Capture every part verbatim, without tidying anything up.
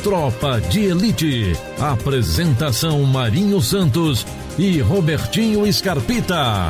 Tropa de Elite. Apresentação Marinho Santos e Robertinho Scarpita.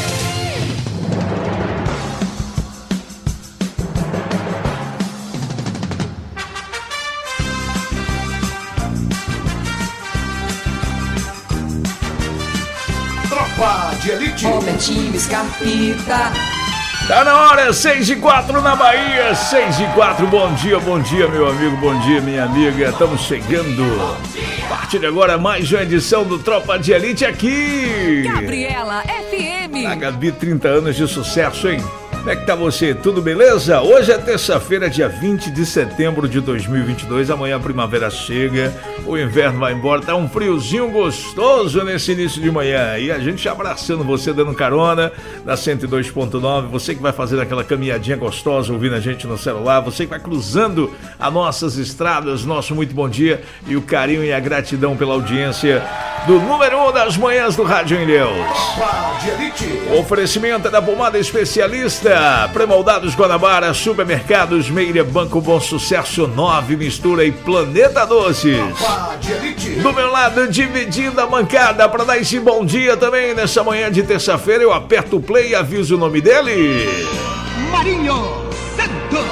Tropa de Elite. Robertinho Scarpita. Tá na hora, seis e quatro na Bahia, seis e quatro, bom dia, bom dia meu amigo, bom dia minha amiga, estamos chegando. A partir de agora, mais uma edição do Tropa de Elite aqui. Gabriela F M. A Gabi, trinta anos de sucesso, hein? Como é que tá você? Tudo beleza? Hoje é terça-feira, dia vinte de setembro de dois mil e vinte e dois. Amanhã a primavera chega, o inverno vai embora. Tá um friozinho gostoso nesse início de manhã. E a gente abraçando você, dando carona na cento e dois ponto nove. Você que vai fazendo aquela caminhadinha gostosa, ouvindo a gente no celular. Você que vai cruzando as nossas estradas. Nosso muito bom dia e o carinho e a gratidão pela audiência do número um das manhãs do Rádio Ilhéus. O oferecimento é da Pomada Especialista, Premoldados Guanabara, Supermercados Meira, Banco Bom Sucesso, Nove Mistura e Planeta Doces. Do meu lado, dividindo a bancada para dar esse bom dia também nessa manhã de terça-feira, eu aperto o play e aviso o nome dele. Marinho Santos.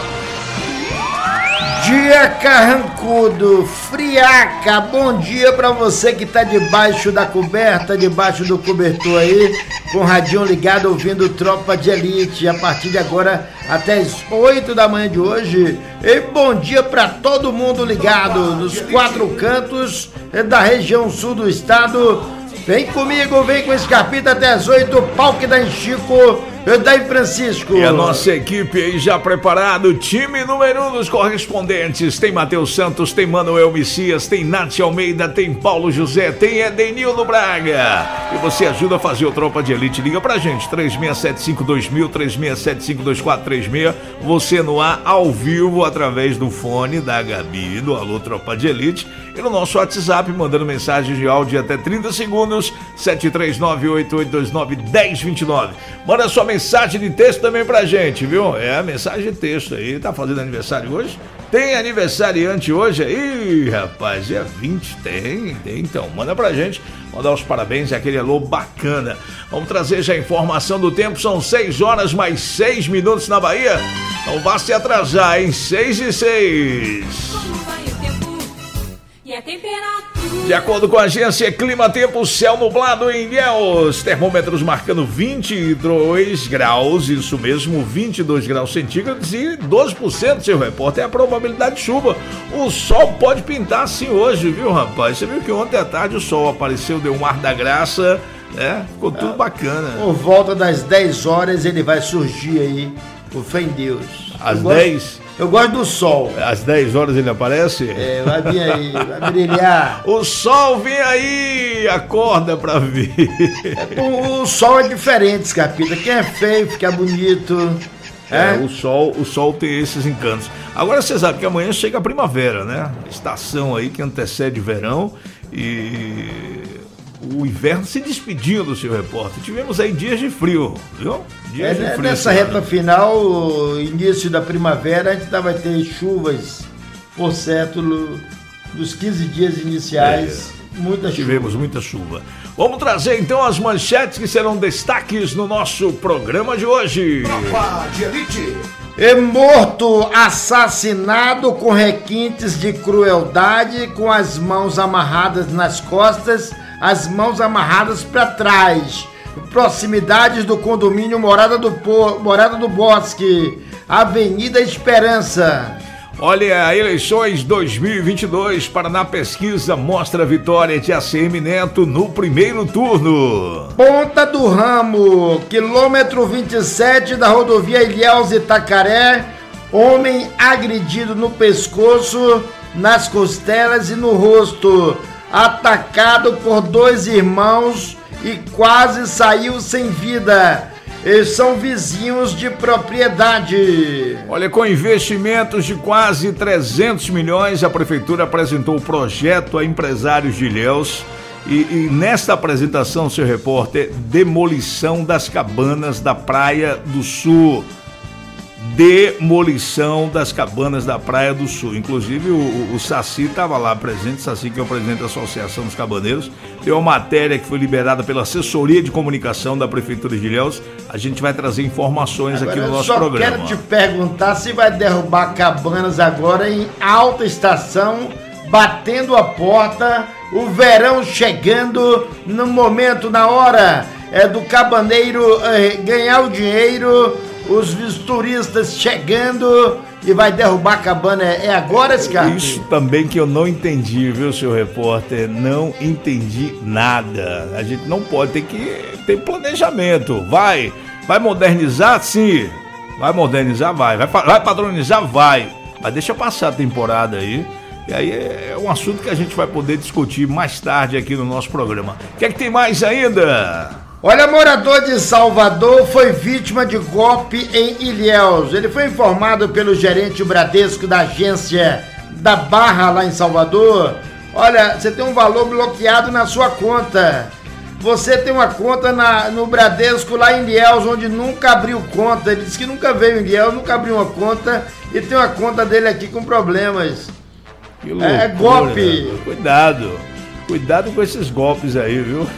Dia carrancudo, friaca, bom dia pra você que tá debaixo da coberta, debaixo do cobertor aí, com o radinho ligado ouvindo Tropa de Elite, a partir de agora até as oito da manhã de hoje. E bom dia pra todo mundo ligado nos quatro cantos da região sul do estado. Vem comigo, vem com Scarpita até as oito, pau que dá em Chico, daí Francisco. E a nossa equipe aí já preparado, time número um dos correspondentes. Tem Matheus Santos, tem Manuel Messias, tem Nath Almeida, tem Paulo José, tem Edenildo Braga. E você ajuda a fazer o Tropa de Elite. Liga pra gente, três seis sete cinco dois mil, três seis sete cinco dois quatro três seis. Você no ar, ao vivo, através do fone da Gabi, do Alô Tropa de Elite. E no nosso WhatsApp, mandando mensagem de áudio até trinta segundos, sete três nove oito oito dois nove um zero dois nove. Manda sua mensagem de texto também pra gente, viu? É, mensagem de texto aí. Tá fazendo aniversário hoje? Tem aniversariante hoje aí, rapaz? É vinte? Tem, tem. Então, manda pra gente. Mandar os parabéns e aquele alô bacana. Vamos trazer já a informação do tempo. São seis horas mais seis minutos na Bahia. Não vá se atrasar, hein? seis e seis. E a temperatura. De acordo com a agência Clima Tempo, céu nublado em Ilhéus, termômetros marcando vinte e dois graus, isso mesmo, vinte e dois graus centígrados e doze por cento, seu repórter, é a probabilidade de chuva. O sol pode pintar assim hoje, viu, rapaz? Você viu que ontem à tarde o sol apareceu, deu um ar da graça, né? Ficou tudo é, bacana. Por volta das dez horas ele vai surgir aí, o fé em Deus. Às dez? Eu gosto do sol. Às dez horas ele aparece? É, vai vir aí, vai brilhar. O sol vem aí, acorda pra vir. É, o, o sol é diferente, Scarpita. Quem é feio fica bonito. É, é, o sol, o sol tem esses encantos. Agora você sabe que amanhã chega a primavera, né? Estação aí que antecede o verão e o inverno se despedindo do seu repórter. Tivemos aí dias de frio, viu? Dias é, de frio. Nessa reta final, início da primavera, a gente vai ter chuvas por século dos quinze dias iniciais. É, muita chuva. Tivemos muita chuva. Vamos trazer então as manchetes que serão destaques no nosso programa de hoje. Tropa de Elite. É morto, assassinado com requintes de crueldade, com as mãos amarradas nas costas, as mãos amarradas para trás. Proximidades do condomínio Morada do, po... Morada do Bosque, Avenida Esperança. Olha, eleições dois mil e vinte e dois, Paraná Pesquisa mostra a vitória de A C M Neto no primeiro turno. Ponta do Ramo, quilômetro vinte e sete da rodovia Ilhéus Itacaré, homem agredido no pescoço, nas costelas e no rosto, atacado por dois irmãos e quase saiu sem vida. Eles são vizinhos de propriedade. Olha, com investimentos de quase trezentos milhões, a prefeitura apresentou o projeto a empresários de Ilhéus e, e nesta apresentação, seu repórter, demolição das cabanas da Praia do Sul. demolição das cabanas da Praia do Sul. Inclusive o, o Saci estava lá presente, Saci que é o presidente da Associação dos Cabaneiros. Tem uma matéria que foi liberada pela assessoria de comunicação da Prefeitura de Ilhéus. A gente vai trazer informações agora aqui no nosso programa. Eu só quero te perguntar se vai derrubar cabanas agora em alta estação, batendo a porta, o verão chegando, no momento, na hora é, do cabaneiro é, ganhar o dinheiro, os turistas chegando e vai derrubar a cabana. É agora, Scarpe? Isso também que eu não entendi, viu, seu repórter? Não entendi nada. A gente não pode, tem que ter planejamento. Vai, vai modernizar? Sim. Vai modernizar? Vai. Vai, vai padronizar? Vai. Mas deixa passar a temporada aí. E aí é um assunto que a gente vai poder discutir mais tarde aqui no nosso programa. O que é que tem mais ainda? Olha, morador de Salvador foi vítima de golpe em Ilhéus. Ele foi informado pelo gerente Bradesco da agência da Barra lá em Salvador. Olha, você tem um valor bloqueado na sua conta. Você tem uma conta na, no Bradesco lá em Ilhéus, onde nunca abriu conta. Ele disse que nunca veio em Ilhéus, nunca abriu uma conta e tem uma conta dele aqui com problemas. Que loucura, é golpe. Cuidado, cuidado com esses golpes aí, viu?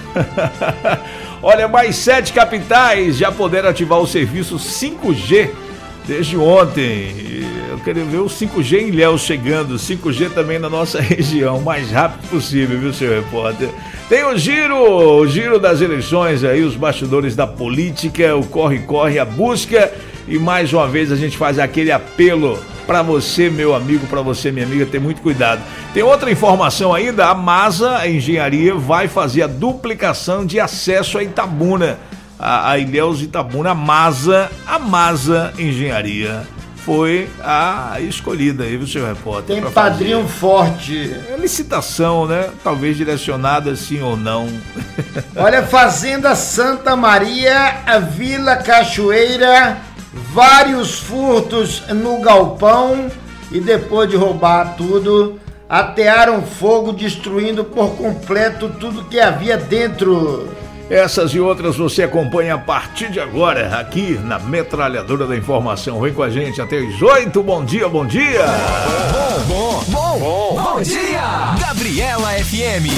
Olha, mais sete capitais já puderam ativar o serviço cinco G desde ontem. Eu quero ver o cinco G em Ilhéus chegando, cinco G também na nossa região, o mais rápido possível, viu, seu repórter? Tem o giro, o giro das eleições aí, os bastidores da política, o corre-corre, a busca, e mais uma vez a gente faz aquele apelo para você, meu amigo, para você, minha amiga, ter muito cuidado. Tem outra informação ainda, a Masa a Engenharia vai fazer a duplicação de acesso a Itabuna, a, a Ilhéus Itabuna, a Masa, a Masa Engenharia foi a escolhida aí, viu, seu repórter? Tem padrinho fazer. Forte. É licitação, né? Talvez direcionada sim ou não. Olha, Fazenda Santa Maria, a Vila Cachoeira, vários furtos no galpão e depois de roubar tudo, atearam fogo, destruindo por completo tudo que havia dentro. Essas e outras você acompanha a partir de agora, aqui na Metralhadora da Informação. Vem com a gente até as oito. Bom dia, bom dia! Bom, bom, bom, bom, bom dia! Gabriela F M.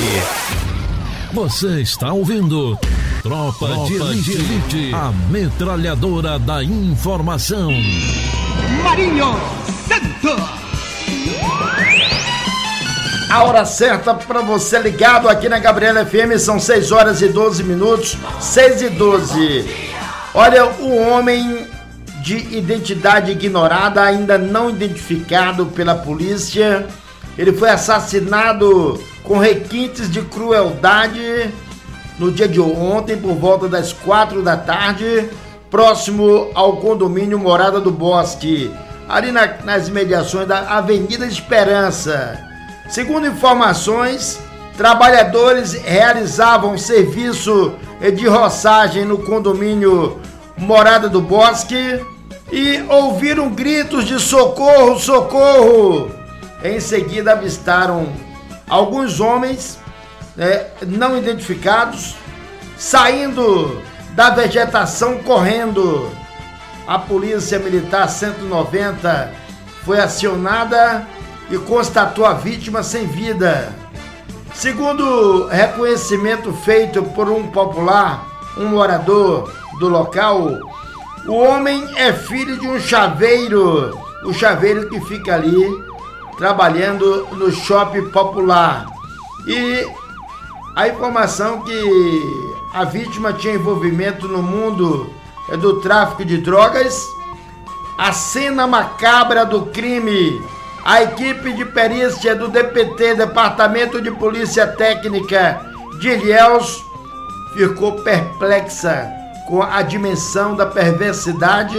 Você está ouvindo Tropa, Tropa de, Elite, de Elite, a Metralhadora da Informação. Marinho Santos. A hora certa para você ligado aqui na Gabriela F M, são seis horas e doze minutos, seis e doze. Olha, o homem de identidade ignorada, ainda não identificado pela polícia, ele foi assassinado com requintes de crueldade no dia de ontem, por volta das quatro da tarde, próximo ao condomínio Morada do Bosque, ali na, nas imediações da Avenida Esperança. Segundo informações, trabalhadores realizavam serviço de roçagem no condomínio Morada do Bosque e ouviram gritos de socorro, socorro. Em seguida avistaram alguns homens né, não identificados saindo da vegetação correndo. A Polícia Militar cento e noventa foi acionada e constatou a vítima sem vida. Segundo reconhecimento feito por um popular, um morador do local, o homem é filho de um chaveiro, o chaveiro que fica ali trabalhando no shopping popular. E a informação que a vítima tinha envolvimento no mundo do tráfico de drogas, a cena macabra do crime. A equipe de perícia do D P T, Departamento de Polícia Técnica de Ilhéus, ficou perplexa com a dimensão da perversidade.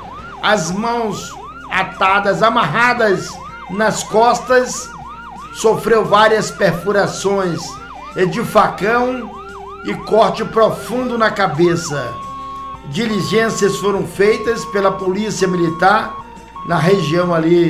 As mãos atadas, amarradas nas costas, sofreu várias perfurações de facão e corte profundo na cabeça. Diligências foram feitas pela Polícia Militar na região ali,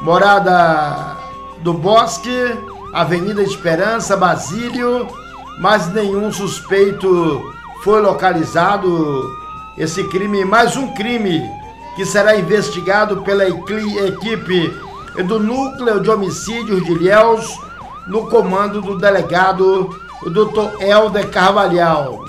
Morada do Bosque, Avenida Esperança, Basílio, mas nenhum suspeito foi localizado. Esse crime, mais um crime que será investigado pela equipe do Núcleo de Homicídios de Ilhéus, no comando do delegado, o doutor Helder Carvalhal.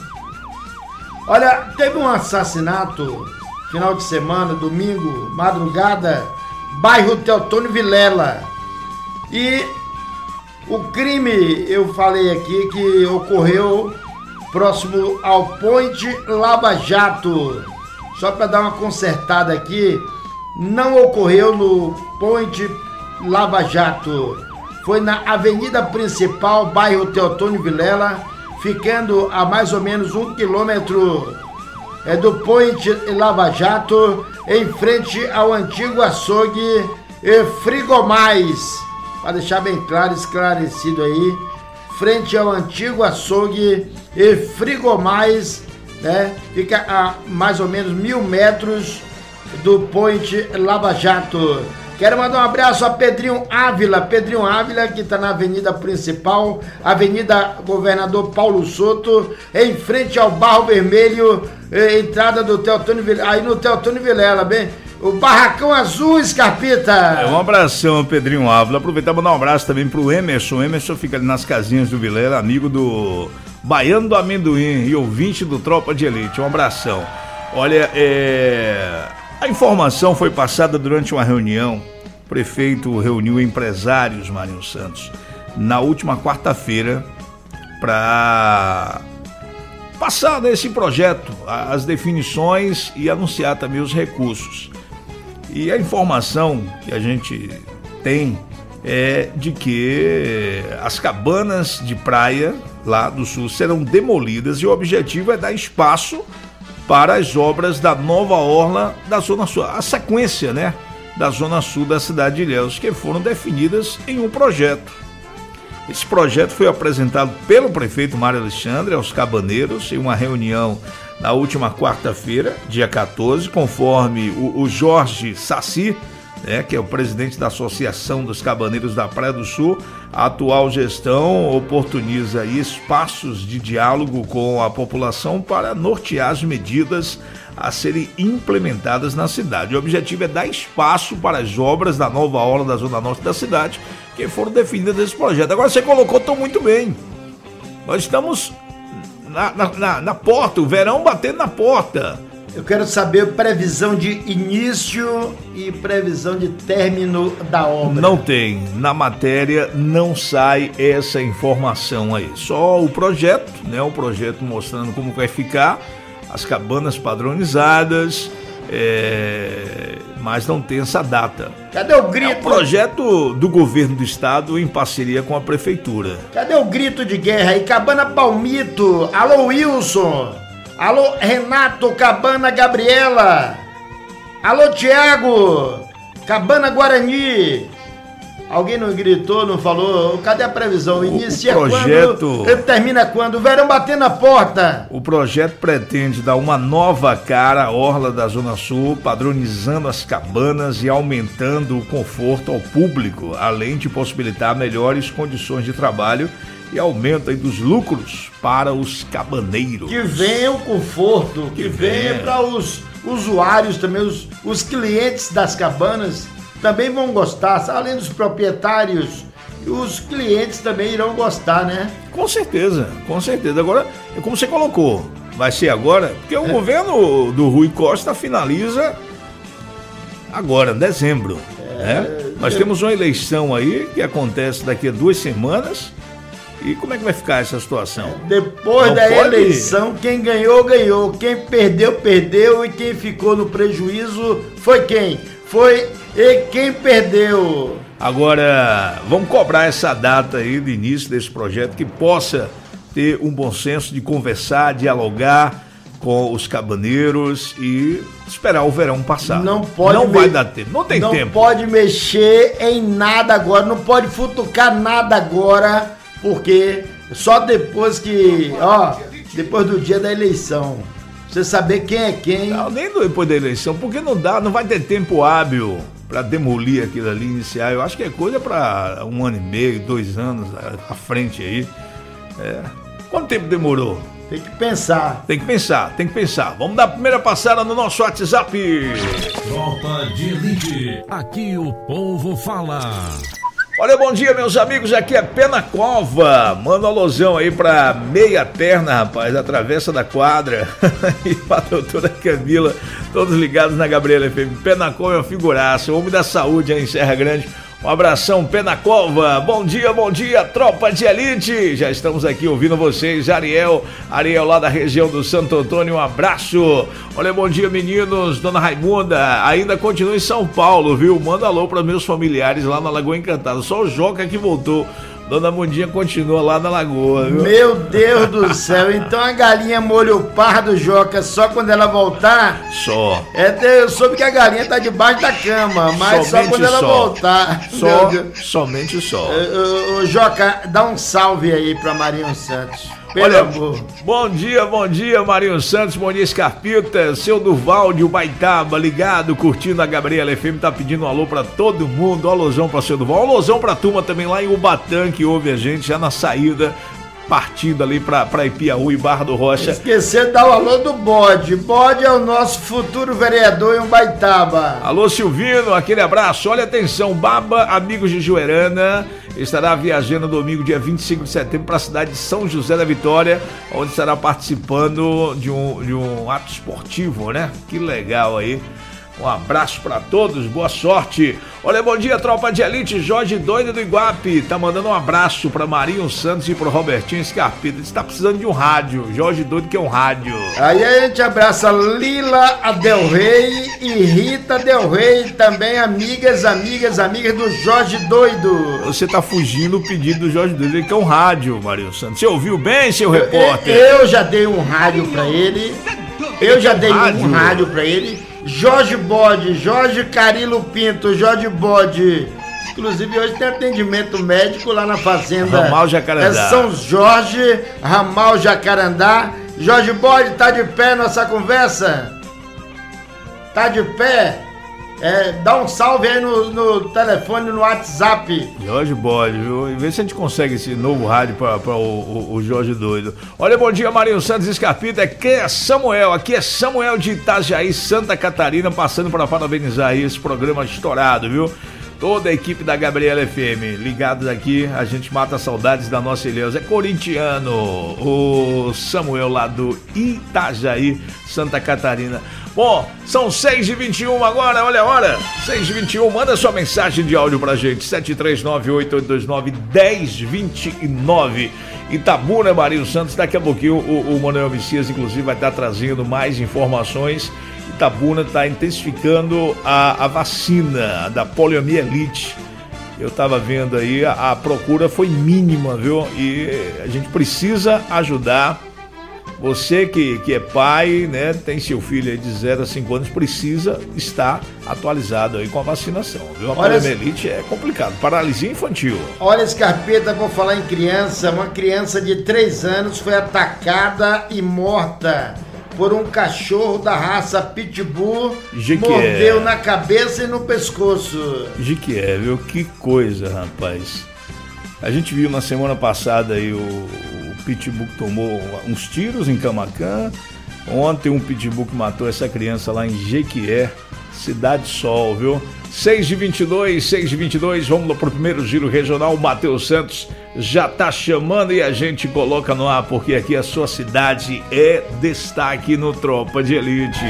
Olha, teve um assassinato, final de semana, domingo, madrugada, bairro Teotônio Vilela. E o crime, eu falei aqui, que ocorreu próximo ao Point Lava Jato. Só para dar uma consertada aqui, não ocorreu no Point Lava Jato. Foi na avenida principal, bairro Teotônio Vilela, ficando a mais ou menos um quilômetro é, do Point Lava Jato, em frente ao antigo açougue e Frigomais. Para deixar bem claro, esclarecido aí, frente ao antigo açougue e Frigomais, né? Fica a mais ou menos mil metros do Point Lava Jato. Quero mandar um abraço a Pedrinho Ávila, Pedrinho Ávila, que está na avenida principal, Avenida Governador Paulo Soto, em frente ao Barro Vermelho, eh, entrada do Teotônio Vilela, aí no Teotônio Vilela, bem, o Barracão Azul, Scarpita. É, um abração, Pedrinho Ávila. Aproveitar e mandar um abraço também pro Emerson. O Emerson fica ali nas casinhas do Vilela, amigo do Baiano do Amendoim e ouvinte do Tropa de Elite. Um abração. Olha, é... a informação foi passada durante uma reunião. O prefeito reuniu empresários, Marinho Santos, na última quarta-feira para passar nesse projeto as definições e anunciar também os recursos. E a informação que a gente tem é de que as cabanas de praia lá do sul serão demolidas e o objetivo é dar espaço para as obras da nova orla da Zona Sul. A sequência, né, da Zona Sul da cidade de Ilhéus, que foram definidas em um projeto. Esse projeto foi apresentado pelo prefeito Mário Alexandre aos cabaneiros em uma reunião na última quarta-feira, dia quatorze, conforme o, o Jorge Saci, né, que é o presidente da Associação dos Cabaneiros da Praia do Sul. A atual gestão oportuniza aí espaços de diálogo com a população para nortear as medidas a serem implementadas na cidade. O objetivo é dar espaço para as obras da nova orla da Zona Norte da cidade, que foram definidas nesse projeto. Agora você colocou tão muito bem. Nós estamos na, na, na, na porta, o verão batendo na porta. Eu quero saber previsão de início e previsão de término da obra. Não tem. Na matéria não sai essa informação aí. Só o projeto, né? O projeto mostrando como vai ficar, as cabanas padronizadas, é... mas não tem essa data. Cadê o grito? É um projeto do governo do estado em parceria com a prefeitura. Cadê o grito de guerra aí? Cabana Palmito, alô Wilson. Alô, Renato, Cabana Gabriela. Alô, Tiago, Cabana Guarani. Alguém não gritou, não falou? Cadê a previsão? Inicia o projeto... quando? Termina quando? O verão batendo na porta. O projeto pretende dar uma nova cara à orla da Zona Sul, padronizando as cabanas e aumentando o conforto ao público, além de possibilitar melhores condições de trabalho e aumento aí dos lucros para os cabaneiros. Que venha o conforto, que, que venha para os usuários também, os, os clientes das cabanas também vão gostar, além dos proprietários, os clientes também irão gostar, né? Com certeza, com certeza. Agora, como você colocou, vai ser agora, porque o é. governo do Rui Costa finaliza agora, em dezembro. É, né? Nós é. temos uma eleição aí que acontece daqui a duas semanas. E como é que vai ficar essa situação? Depois Não da pode... eleição, quem ganhou, ganhou. Quem perdeu, perdeu. E quem ficou no prejuízo foi quem? Foi e quem perdeu. Agora, vamos cobrar essa data aí do início desse projeto, que possa ter um bom senso de conversar, dialogar com os cabaneiros e esperar o verão passar. Não pode Não me... vai dar tempo, não tem não tempo. Não pode mexer em nada agora, não pode futucar nada agora, porque só depois que, ó, depois do dia da eleição, você saber quem é quem. Não, nem depois da eleição, porque não dá, não vai ter tempo hábil para demolir aquilo ali, iniciar. Eu acho que é coisa para um ano e meio, dois anos à frente aí. É. Quanto tempo demorou Tem que pensar. Tem que pensar, tem que pensar. Vamos dar a primeira passada no nosso WhatsApp. Tropa de Elite, aqui o povo fala. Olha, bom dia, meus amigos, aqui é Pé na Cova. Manda um alusão aí pra meia perna, rapaz, a travessa da quadra. E pra doutora Camila, todos ligados na Gabriela F M. Pé na Cova é uma figuraça, homem da saúde aí em Serra Grande. Um abração, Pé na Cova. Bom dia, bom dia, tropa de elite. Já estamos aqui ouvindo vocês, Ariel, Ariel lá da região do Santo Antônio, um abraço. Olha, bom dia, meninos, dona Raimunda, ainda continua em São Paulo, viu? Manda alô para meus familiares lá na Lagoa Encantada. Só o Joca que voltou. Dona Mundinha continua lá na lagoa, viu? Meu Deus do céu, então a galinha molho pardo, Joca, só quando ela voltar? Só. É, eu soube que a galinha tá debaixo da cama, mas somente só quando ela só. voltar. Só, somente só. Ô, ô, Joca, dá um salve aí pra Marinho Santos. Pelo Olha, amor. Bom dia, bom dia, Marinho Santos, bom dia, Scarpita, seu Durval de Ubaitaba, ligado, curtindo a Gabriela F M, tá pedindo um alô pra todo mundo, um alôzão pra seu Durval, um alôzão pra turma também lá em Ubatã, que ouve a gente já na saída, partindo ali pra, pra Ipiaú e Barra do Rocha. Esqueceu de dar o alô do Bode. Bode é o nosso futuro vereador em Ubaitaba. Alô, Silvino, aquele abraço. Olha, atenção, Baba, amigos de Juerana, estará viajando domingo, dia vinte e cinco de setembro, para a cidade de São José da Vitória, onde estará participando de um, de um ato esportivo, né? Que legal aí. Um abraço pra todos, boa sorte. Olha, bom dia, tropa de elite, Jorge Doido do Iguape, tá mandando um abraço pra Marinho Santos e pro Robertinho Scarpita. Ele tá precisando de um rádio, Jorge Doido que é um rádio. Aí a gente abraça Lila Del Rey e Rita Del Rey, também amigas, amigas, amigas do Jorge Doido. Você tá fugindo o pedido do Jorge Doido, ele quer um rádio, Marinho Santos. Você ouviu bem, seu repórter? Eu, eu já dei um rádio pra ele, eu já dei um rádio pra ele. Jorge Bode, Jorge Carilo Pinto, Jorge Bode. Inclusive hoje tem atendimento médico lá na fazenda Ramal Jacarandá. É São Jorge, Ramal Jacarandá. Jorge Bode, tá de pé nossa conversa? Tá de pé? É, dá um salve aí no, no telefone, no WhatsApp. Jorge Bode, viu? E vê se a gente consegue esse novo rádio para o, o, o Jorge Doido. Olha, bom dia, Marinho Santos Escarpita. Aqui é Samuel, aqui é Samuel de Itajaí, Santa Catarina, passando para parabenizar aí esse programa estourado, viu? Toda a equipe da Gabriela F M, ligados aqui, a gente mata saudades da nossa Ilhéus. É corintiano, o Samuel lá do Itajaí, Santa Catarina. Bom, são seis e vinte e um agora, olha a hora, seis e vinte e um, manda sua mensagem de áudio pra gente, sete três nove, oito oito dois nove, um zero dois nove. Itabuna, Marinho Santos, daqui a pouquinho o, o Manuel Messias, inclusive, vai estar trazendo mais informações. Itabuna está intensificando a, a vacina da poliomielite. Eu estava vendo aí, a, a procura foi mínima, viu? E a gente precisa ajudar. Você que, que é pai, né, tem seu filho aí de zero a cinco anos, precisa estar atualizado aí com a vacinação, viu? A poliomielite é complicado, paralisia infantil. Olha, Scarpeta, vou falar em criança, uma criança de três anos foi atacada e morta por um cachorro da raça Pitbull, Jequié. Mordeu na cabeça e no pescoço. Jequié, viu? Que coisa, rapaz. A gente viu na semana passada aí o, o Pitbull que tomou uns tiros em Camaquã. Ontem um Pitbull que matou essa criança lá em Jequié, Cidade Sol, viu? seis e vinte e dois, seis e vinte e dois, vamos lá pro primeiro giro regional. O Matheus Santos já tá chamando e a gente coloca no ar, porque aqui a sua cidade é destaque no Tropa de Elite.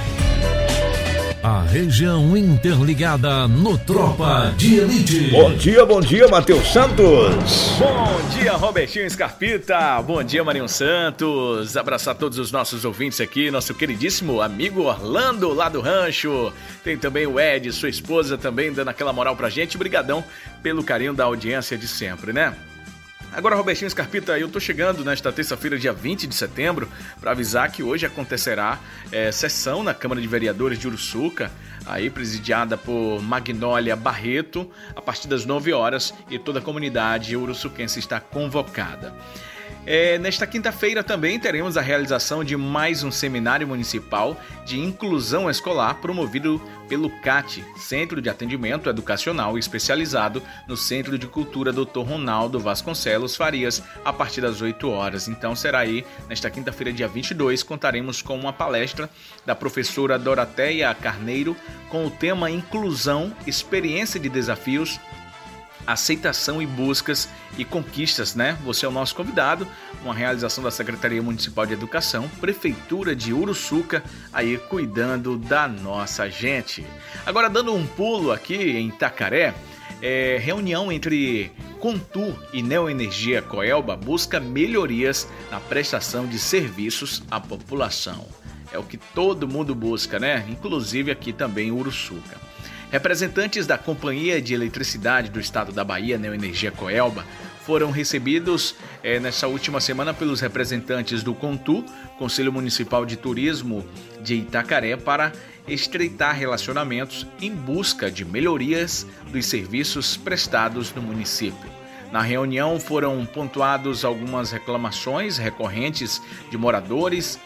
A região interligada no Tropa de Elite. Bom dia, bom dia, Matheus Santos. Bom dia, Robertinho Scarpita. Bom dia, Marinho Santos. Abraçar todos os nossos ouvintes aqui, nosso queridíssimo amigo Orlando lá do rancho. Tem também o Ed, sua esposa também dando aquela moral pra gente. Brigadão pelo carinho da audiência de sempre, né? Agora, Robertinho Scarpita, eu tô chegando nesta terça-feira, dia vinte de setembro, para avisar que hoje acontecerá é, sessão na Câmara de Vereadores de Uruçuca, aí presidiada por Magnólia Barreto, a partir das nove horas, e toda a comunidade uruçuquense está convocada. É, nesta quinta-feira também teremos a realização de mais um seminário municipal de inclusão escolar promovido pelo C A T, Centro de Atendimento Educacional Especializado, no Centro de Cultura doutor Ronaldo Vasconcelos Farias, a partir das oito horas. Então será aí, nesta quinta-feira, dia vinte e dois, contaremos com uma palestra da professora Dorateia Carneiro com o tema Inclusão, Experiência de Desafios, Aceitação e Buscas e Conquistas, né? Você é o nosso convidado, uma realização da Secretaria Municipal de Educação, Prefeitura de Uruçuca, aí cuidando da nossa gente. Agora, dando um pulo aqui em Itacaré, é, reunião entre Contur e Neoenergia Coelba busca melhorias na prestação de serviços à população. É o que todo mundo busca, né? Inclusive aqui também Uruçuca. Representantes da Companhia de Eletricidade do Estado da Bahia, Neoenergia Coelba, foram recebidos eh, nesta última semana pelos representantes do Contur, Conselho Municipal de Turismo de Itacaré, para estreitar relacionamentos em busca de melhorias dos serviços prestados no município. Na reunião foram pontuados algumas reclamações recorrentes de moradores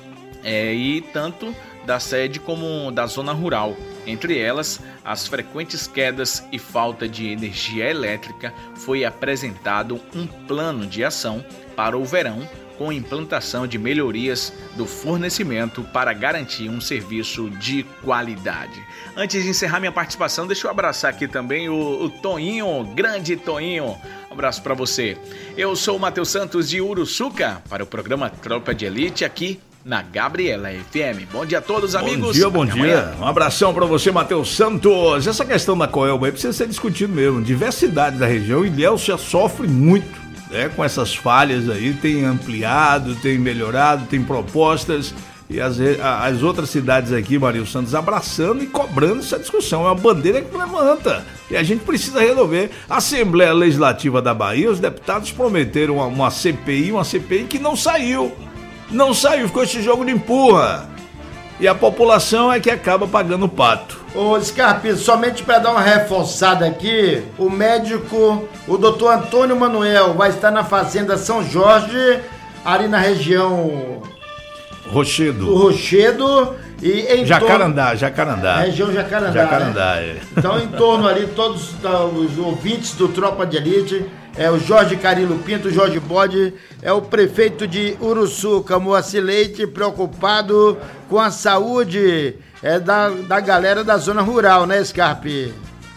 eh, e tanto da sede como da zona rural. Entre elas, as frequentes quedas e falta de energia elétrica. Foi apresentado um plano de ação para o verão com implantação de melhorias do fornecimento para garantir um serviço de qualidade. Antes de encerrar minha participação, deixa eu abraçar aqui também o, o Toinho, grande Toinho. Um abraço para você. Eu sou o Matheus Santos de Uruçuca para o programa Tropa de Elite aqui na Gabriela F M. Bom dia a todos, amigos. Bom dia, bom dia. Um abração pra você, Matheus Santos. Essa questão da Coelba aí precisa ser discutido mesmo. Diversas cidades da região, Ilhéus já sofre muito, né, com essas falhas aí. Tem ampliado, tem melhorado, tem propostas. E as, as outras cidades aqui, Marinho Santos, abraçando e cobrando essa discussão. É uma bandeira que levanta. E a gente precisa resolver. A Assembleia Legislativa da Bahia, os deputados prometeram uma, uma C P I, uma C P I que não saiu. Não saiu, ficou esse jogo de empurra. E a população é que acaba pagando o pato. Ô Scarpino, somente para dar uma reforçada aqui, o médico, o doutor Antônio Manuel, vai estar na Fazenda São Jorge, ali na região Rochedo. do Rochedo. E em Jacarandá, torno... Jacarandá. Região Jacarandá. Jacarandá, né? é. Então, em torno ali, todos os ouvintes do Tropa de Elite, é o Jorge Carilo Pinto, o Jorge Bode, é o prefeito de Uruçuca, Moacir Leite, preocupado com a saúde é, da, da galera da zona rural, né, Scarpe?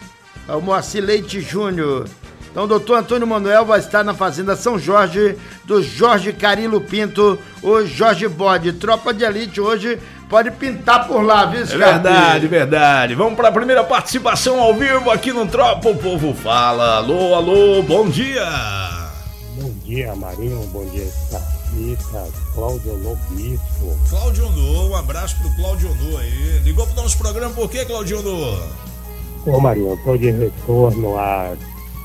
É o Moacir Leite Júnior. Então, o doutor Antônio Manuel vai estar na Fazenda São Jorge, do Jorge Carilo Pinto, o Jorge Bode. Tropa de Elite hoje pode pintar por lá, viu, Scarpe? É verdade, verdade. Vamos para a primeira participação ao vivo aqui no Tropa. O povo fala. Alô, alô, bom dia. Bom dia, Marinho. Bom dia, Scarpita. Cláudio Onô Bispo. Cláudio Onô, um abraço pro Cláudio Onô aí. Ligou pro nosso programa por quê, Cláudio Onô? Ô, Marinho, eu tô de retorno à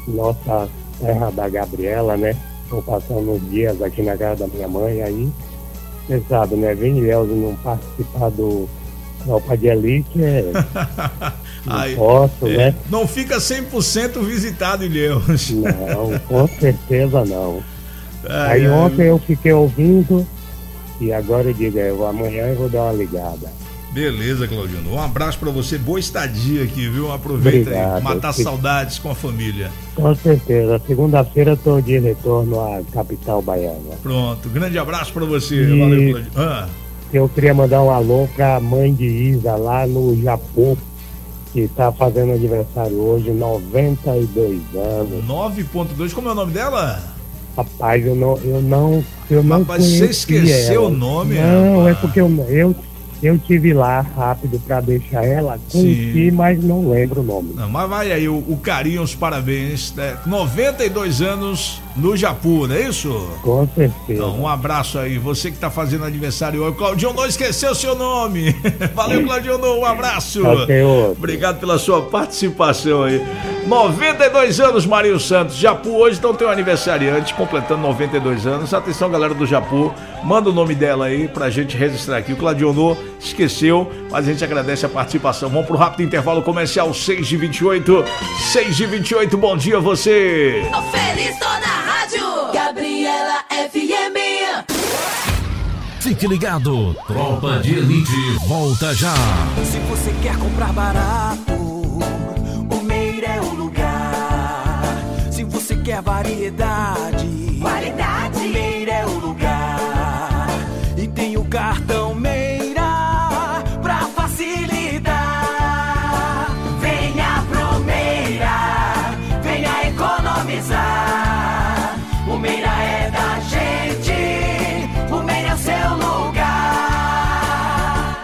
nossa terra da Gabriela, né? Tô passando uns dias aqui na casa da minha mãe aí. Você sabe, né? Vem Ilhéus não participar do Tropa de Elite, é... não Ai, posso, é, né? Não fica cem por cento visitado, Ilhéus. Não, com certeza não. Ai, Aí ai. ontem eu fiquei ouvindo e agora eu digo, eu, amanhã eu vou dar uma ligada. Beleza, Claudino. Um abraço pra você, boa estadia aqui, viu? Aproveita Obrigado. aí, matar Que... saudades com a família. Com certeza. Segunda-feira eu tô de retorno à capital baiana. Pronto, grande abraço pra você. E... Valeu, Claudino. Ah. Eu queria mandar um alô pra mãe de Isa lá no Japão, que tá fazendo aniversário hoje, noventa e dois anos. nove ponto dois, como é o nome dela? Rapaz, eu não, eu não, eu não Rapaz, você esqueceu ela. o nome? Não, rapaz. é porque eu, eu, eu tive lá rápido pra deixar ela, conheci, mas não lembro o nome. Não, mas vai aí, o, o carinho, os parabéns. Né? noventa e dois anos no Japão, não é isso? Com certeza. Então, um abraço aí, você que tá fazendo aniversário hoje. Claudio não esqueceu o seu nome. Valeu, Claudio, um abraço. Obrigado pela sua participação aí. noventa e dois anos, Marinho Santos. Japão hoje, então tem um aniversariante completando noventa e dois anos. Atenção, galera do Japão, manda o nome dela aí pra gente registrar aqui. O Claudio esqueceu, mas a gente agradece a participação. Vamos pro rápido intervalo comercial, seis e vinte e oito. seis e vinte e oito, bom dia a você. Tô feliz, tô na rádio. Gabriela F M. Fique ligado, Tropa de Elite volta já. Se você quer comprar barato, o Meira é o lugar. Se você quer variedade, Qualidade. o Meira é o lugar. E tem o cartão Meira pra facilitar. Venha pro Meira, venha economizar. O Meira é da gente, o Meira é o seu lugar.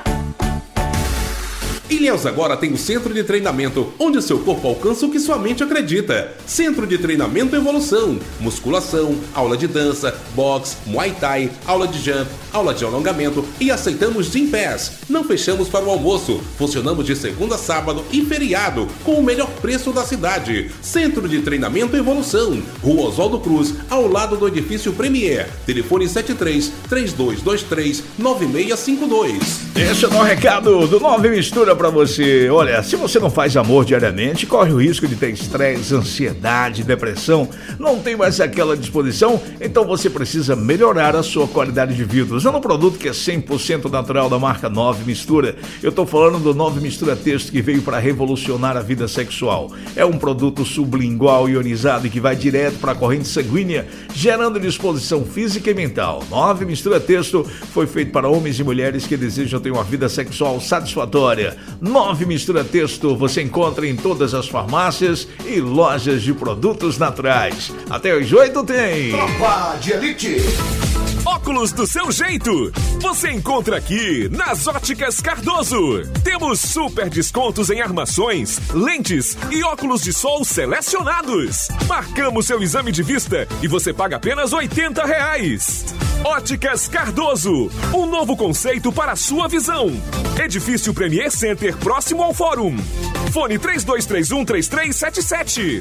Ilhéus agora tem o Centro de Treinamento, onde o seu corpo alcança o que sua mente acredita. Centro de Treinamento Evolução, musculação, aula de dança, boxe, muay thai, aula de jump, aula de alongamento e aceitamos Gym Pass. Não fechamos para o almoço, funcionamos de segunda a sábado e feriado, com o melhor preço da cidade. Centro de Treinamento Evolução, Rua Oswaldo Cruz, ao lado do edifício Premier. Telefone sete três, três dois dois três, nove seis cinco dois. Esse é o recado do Nove Mistura pra você. Olha, se você não faz amor diariamente, corre o risco de ter estresse, ansiedade, depressão, não tem mais aquela disposição, então você precisa melhorar a sua qualidade de vida. Usando um produto que é cem por cento natural da marca Nove Mistura. Eu tô falando do Nove Mistura Texto, que veio para revolucionar a vida sexual. É um produto sublingual ionizado e que vai direto para a corrente sanguínea, gerando disposição física e mental. Nove Mistura Texto foi feito para homens e mulheres que desejam ter uma vida sexual satisfatória. Nove Mistura Texto você encontra em todas as farmácias e lojas de produtos naturais. Até às oito tem Tropa de Elite. Óculos do seu jeito, você encontra aqui nas Óticas Cardoso. Temos super descontos em armações, lentes e óculos de sol selecionados. Marcamos seu exame de vista e você paga apenas oitenta reais. Óticas Cardoso, um novo conceito para a sua visão. Edifício Premier Center, próximo ao Fórum. Fone três dois três um, três três sete sete.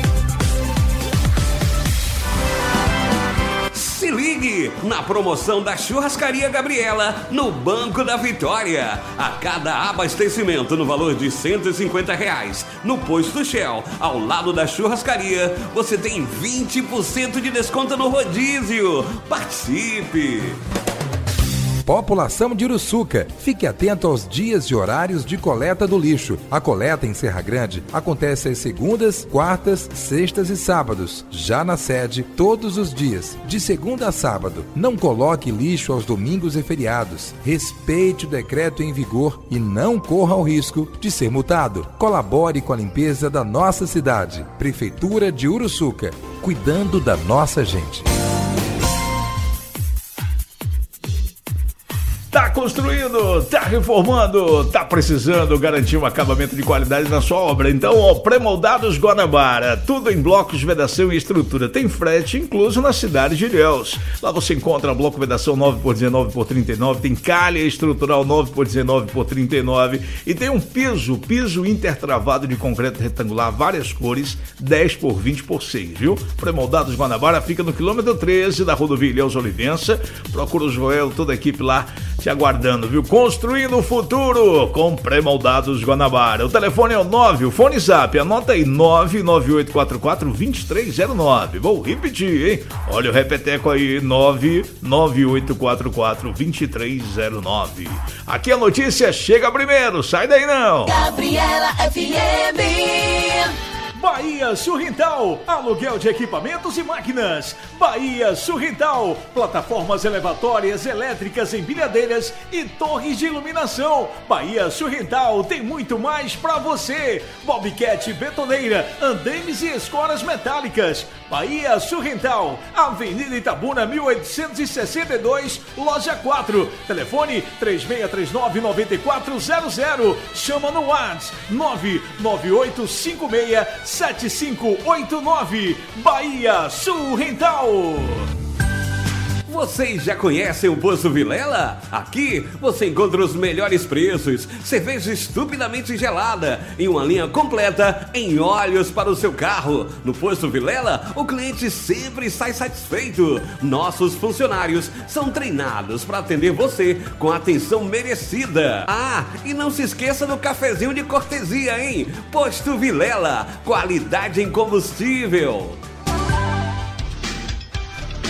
Se ligue na promoção da Churrascaria Gabriela no Banco da Vitória. A cada abastecimento no valor de cento e cinquenta reais no posto Shell, ao lado da churrascaria, você tem vinte por cento de desconto no rodízio. Participe! População de Uruçuca, fique atento aos dias e horários de coleta do lixo. A coleta em Serra Grande acontece às segundas, quartas, sextas e sábados. Já na sede, todos os dias, de segunda a sábado. Não coloque lixo aos domingos e feriados. Respeite o decreto em vigor e não corra o risco de ser multado. Colabore com a limpeza da nossa cidade. Prefeitura de Uruçuca, cuidando da nossa gente. Tá construindo, tá reformando, tá precisando garantir um acabamento de qualidade na sua obra. Então, ó, Pré-Moldados Guanabara, tudo em blocos, vedação e estrutura. Tem frete incluso na cidade de Ilhéus. Lá você encontra bloco vedação nove por dezenove por trinta e nove, tem calha estrutural nove por dezenove por trinta e nove e tem um piso, piso intertravado de concreto retangular, várias cores, dez por vinte por seis, viu? Pré-Moldados Guanabara fica no quilômetro treze da rodovia Ilhéus Olivença. Procura o Joel, toda a equipe lá te aguardando, viu? Construindo o futuro com Pré-Moldados Guanabara. O telefone é o nove, o fone zap, anota aí, nove nove oito quatro quatro dois três zero nove. Vou repetir, hein? Olha o repeteco aí, nove nove oito quatro quatro dois três zero nove. Aqui a notícia chega primeiro, sai daí não! Gabriela F M. Bahia Surrental, aluguel de equipamentos e máquinas. Bahia Surrental, plataformas elevatórias, elétricas, empilhadeiras e torres de iluminação. Bahia Surrental tem muito mais pra você. Bobcat Betoneira, andaimes e escoras metálicas. Bahia Surrental, Avenida Itabuna mil oitocentos e sessenta e dois, loja quatro. Telefone três seis três nove, nove quatro zero zero. Chama no WhatsApp nove nove oito cinco seis sete cinco oito nove. Bahia Surrental. Vocês já conhecem o Posto Vilela? Aqui você encontra os melhores preços, cerveja estupidamente gelada e uma linha completa em óleos para o seu carro. No Posto Vilela, o cliente sempre sai satisfeito. Nossos funcionários são treinados para atender você com a atenção merecida. Ah, e não se esqueça do cafezinho de cortesia, hein? Posto Vilela, qualidade em combustível.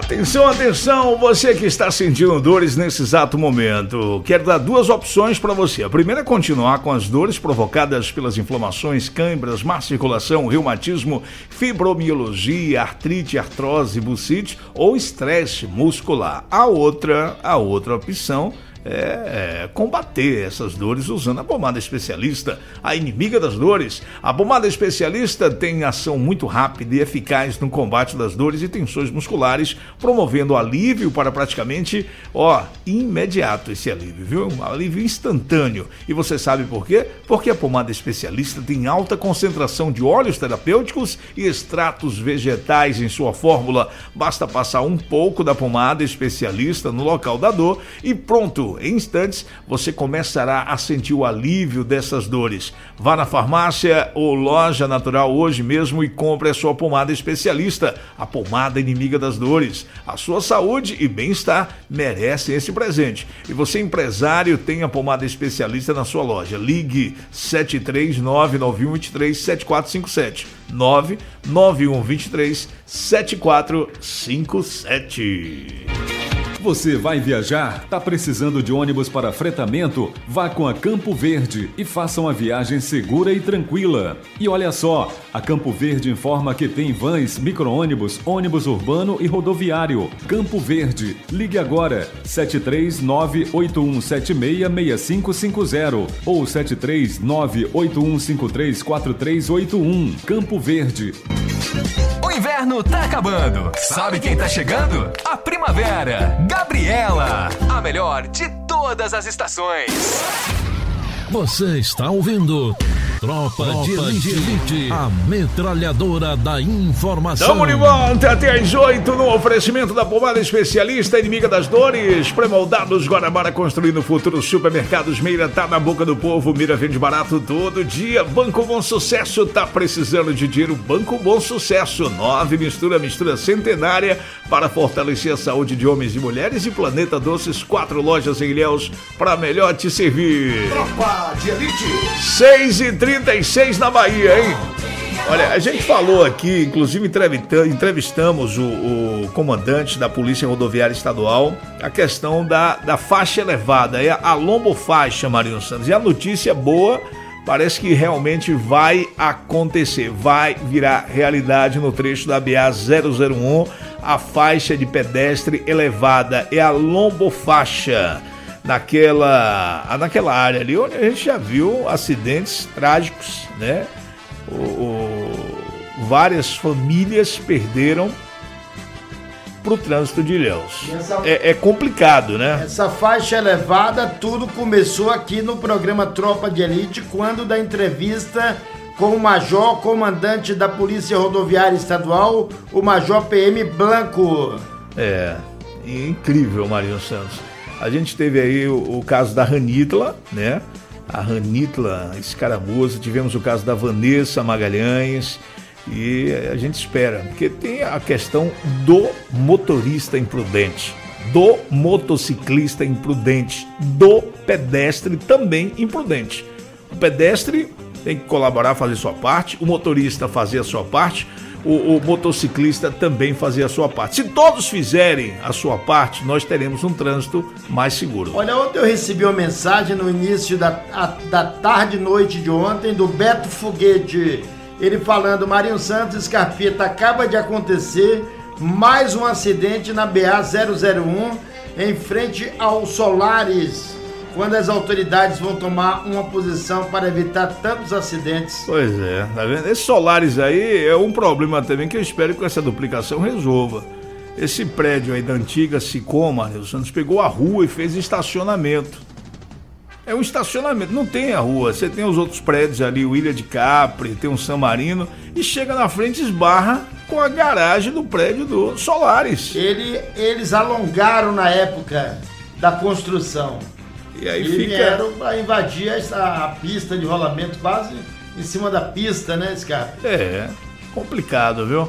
Atenção, atenção, você que está sentindo dores nesse exato momento. Quero dar duas opções para você. A primeira é continuar com as dores provocadas pelas inflamações, câimbras, má circulação, reumatismo, fibromialgia, artrite, artrose, bursite ou estresse muscular. A outra, a outra opção É, é combater essas dores usando a pomada especialista, a inimiga das dores. A pomada especialista tem ação muito rápida e eficaz no combate das dores e tensões musculares, promovendo alívio para praticamente, ó, imediato esse alívio, viu? Um alívio instantâneo. E você sabe por quê? Porque a pomada especialista tem alta concentração de óleos terapêuticos e extratos vegetais em sua fórmula. Basta passar um pouco da pomada especialista no local da dor e pronto. Em instantes, você começará a sentir o alívio dessas dores. Vá na farmácia ou loja natural hoje mesmo e compre a sua pomada especialista, a pomada inimiga das dores. A sua saúde e bem-estar merecem esse presente. E você, empresário, tem a pomada especialista na sua loja. Ligue sete três nove nove um dois três sete quatro cinco sete. nove nove um dois três sete quatro cinco sete. Você vai viajar? Tá precisando de ônibus para fretamento? Vá com a Campo Verde e faça uma viagem segura e tranquila. E olha só, a Campo Verde informa que tem vans, micro-ônibus, ônibus urbano e rodoviário. Campo Verde, ligue agora sete três nove oito um sete seis seis cinco cinco zero ou sete três nove oito um cinco três quatro três oito um. Campo Verde. O inverno tá acabando. Sabe quem tá chegando? A primavera. Gabriela, a melhor de todas as estações. Você está ouvindo Tropa, Tropa de Elite, Elite, a metralhadora da informação. Tamo de volta até às oito no oferecimento da pomada especialista, inimiga das dores. Pré-moldados Guanabara, construindo o futuro. Supermercados Meira, tá na boca do povo. Mira vende barato todo dia. Banco Bom Sucesso, tá precisando de dinheiro? Banco Bom Sucesso. Nove mistura, mistura centenária para fortalecer a saúde de homens e mulheres. E Planeta Doces, quatro lojas em Ilhéus para melhor te servir. Tropa de Elite. seis e trinta e seis na Bahia, hein? Olha, a gente falou aqui, inclusive entrevistamos o, o comandante da Polícia Rodoviária Estadual, a questão da, da faixa elevada, é a lombofaixa, Marinho Santos. E a notícia boa, parece que realmente vai acontecer, vai virar realidade no trecho da B A zero zero um, a faixa de pedestre elevada, é a lombofaixa. Naquela, naquela área ali, onde a gente já viu acidentes trágicos, né? O, o, várias famílias perderam pro trânsito de Ilhéus. Essa, é, é complicado, né? Essa faixa elevada, tudo começou aqui no programa Tropa de Elite, quando da entrevista com o Major Comandante da Polícia Rodoviária Estadual, o Major P M Blanco. É, incrível, Marinho Santos. A gente teve aí o, o caso da Ranitla, né? A Ranitla Escaramuza, tivemos o caso da Vanessa Magalhães e a gente espera, porque tem a questão do motorista imprudente, do motociclista imprudente, do pedestre também imprudente. O pedestre tem que colaborar, fazer sua parte, o motorista fazer a sua parte, O, o motociclista também fazer a sua parte. Se todos fizerem a sua parte, nós teremos um trânsito mais seguro. Olha, ontem eu recebi uma mensagem no início da, a, da tarde e noite de ontem do Beto Foguete. Ele falando, Marinho Santos Scarpeta, acaba de acontecer mais um acidente na B A zero zero um em frente ao Solares, quando as autoridades vão tomar uma posição para evitar tantos acidentes. Pois é, tá vendo? Esses Solares aí é um problema também que eu espero que essa duplicação resolva. Esse prédio aí da antiga Sicoma, Marinho Santos, pegou a rua e fez estacionamento. É um estacionamento, não tem a rua, você tem os outros prédios ali, o Ilha de Capri, tem um San Marino, e chega na frente e esbarra com a garagem do prédio do Solares. Ele, eles alongaram na época da construção. E aí e fica... vieram para invadir essa, a pista de rolamento quase em cima da pista, né, Scarpa? É, complicado, viu?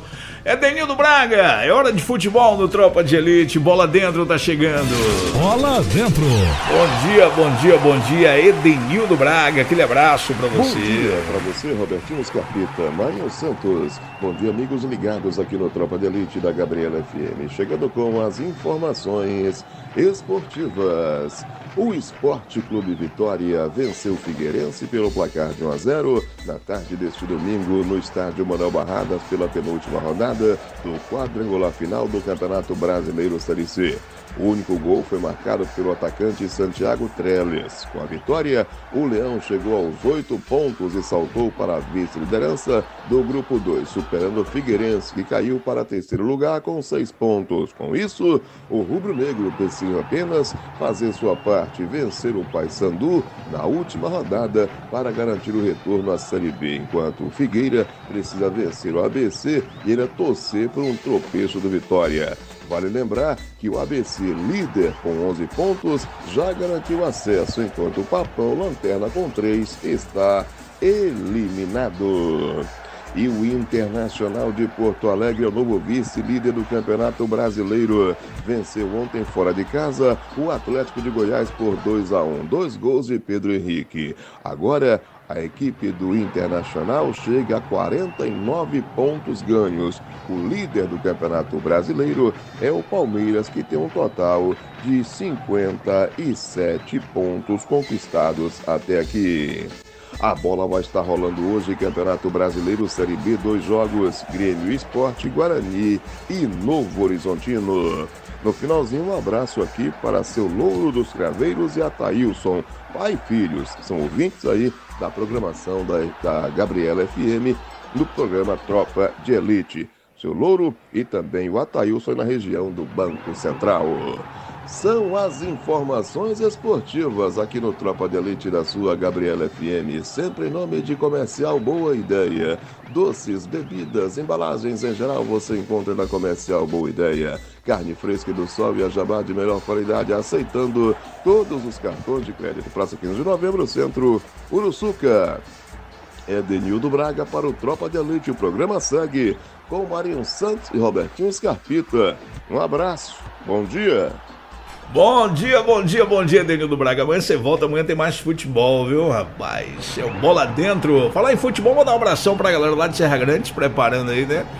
Edenildo Braga, é hora de futebol no Tropa de Elite, bola dentro tá chegando. Bola dentro. Bom dia, bom dia, bom dia, Edenildo Braga, aquele abraço pra você. Bom dia pra você, Robertinho Scarpita, Marinho Santos. Bom dia, amigos ligados aqui no Tropa de Elite da Gabriela F M, chegando com as informações esportivas. O Esporte Clube Vitória venceu o Figueirense pelo placar de um a zero na tarde deste domingo no estádio Manuel Barradas pela penúltima rodada do quadrangular final do Campeonato Brasileiro Série C. O único gol foi marcado pelo atacante Santiago Trelles. Com a vitória, o Leão chegou aos oito pontos e saltou para a vice-liderança do Grupo dois, superando o Figueirense, que caiu para terceiro lugar com seis pontos. Com isso, o rubro-negro precisa apenas fazer sua parte e vencer o Paysandu na última rodada para garantir o retorno à Série B, enquanto o Figueira precisa vencer o A B C e irá torcer por um tropeço do Vitória. Vale lembrar que o A B C, líder com onze pontos, já garantiu acesso, enquanto o Papão, lanterna com três, está eliminado. E o Internacional de Porto Alegre é o novo vice-líder do Campeonato Brasileiro. Venceu ontem fora de casa o Atlético de Goiás por dois a um. Dois gols de Pedro Henrique. Agora, a equipe do Internacional chega a quarenta e nove pontos ganhos. O líder do Campeonato Brasileiro é o Palmeiras, que tem um total de cinquenta e sete pontos conquistados até aqui. A bola vai estar rolando hoje, Campeonato Brasileiro Série B, dois jogos, Grêmio Esporte, Guarani e Novo Horizontino. No finalzinho, um abraço aqui para seu Louro dos Craveiros e Ataílson, pai e filhos, são ouvintes aí da programação da, da Gabriela F M, no programa Tropa de Elite. Seu Louro e também o Ataílson na região do Banco Central. São as informações esportivas aqui no Tropa de Elite da sua Gabriela F M, sempre em nome de Comercial Boa Ideia. Doces, bebidas, embalagens em geral você encontra na Comercial Boa Ideia. Carne fresca do sol e a jabá de melhor qualidade, aceitando todos os cartões de crédito. Praça quinze de novembro, Centro, Uruçuca. Edenildo Braga para o Tropa de Elite. O programa segue com Marinho Santos e Robertinho Scarpita. Um abraço, bom dia. Bom dia, bom dia, bom dia, Edenildo Braga. Amanhã você volta, amanhã tem mais futebol, viu, rapaz? É o Bola Dentro. Falar em futebol, vou dar um abração pra galera lá de Serra Grande, se preparando aí, né,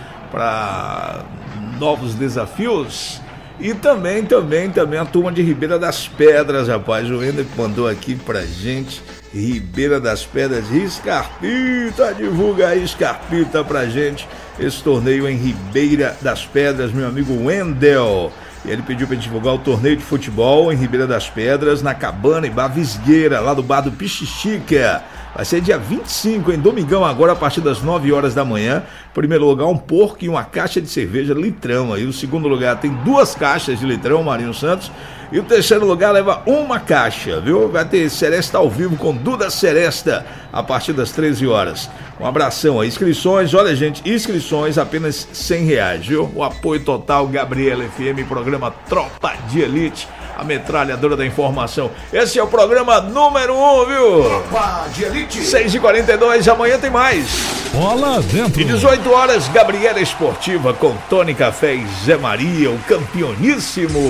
pra novos desafios. E também, também, também a turma de Ribeira das Pedras, rapaz. O Ender mandou aqui pra gente, Ribeira das Pedras, Scarpita, divulga aí, Scarpita, pra gente, esse torneio em Ribeira das Pedras, meu amigo Wendel. Ele pediu para divulgar o torneio de futebol em Ribeira das Pedras, na Cabana e Bavisgueira, lá do bar do Pichichica. Vai ser dia vinte e cinco, em domingão agora, a partir das nove horas da manhã. Primeiro lugar, um porco e uma caixa de cerveja litrão. Aí o segundo lugar tem duas caixas de litrão, Marinho Santos. E o terceiro lugar leva uma caixa, viu? Vai ter Seresta ao vivo com Duda Seresta a partir das treze horas. Um abração aí. Inscrições, olha gente, inscrições apenas cem reais, viu? O apoio total Gabriela F M, programa Tropa de Elite, a metralhadora da informação. Esse é o programa número um, viu? Tropa de Elite. seis e quarenta e dois, amanhã tem mais. Bola dentro. E dezoito horas, Gabriela Esportiva com Tony Café e Zé Maria, o campeoníssimo.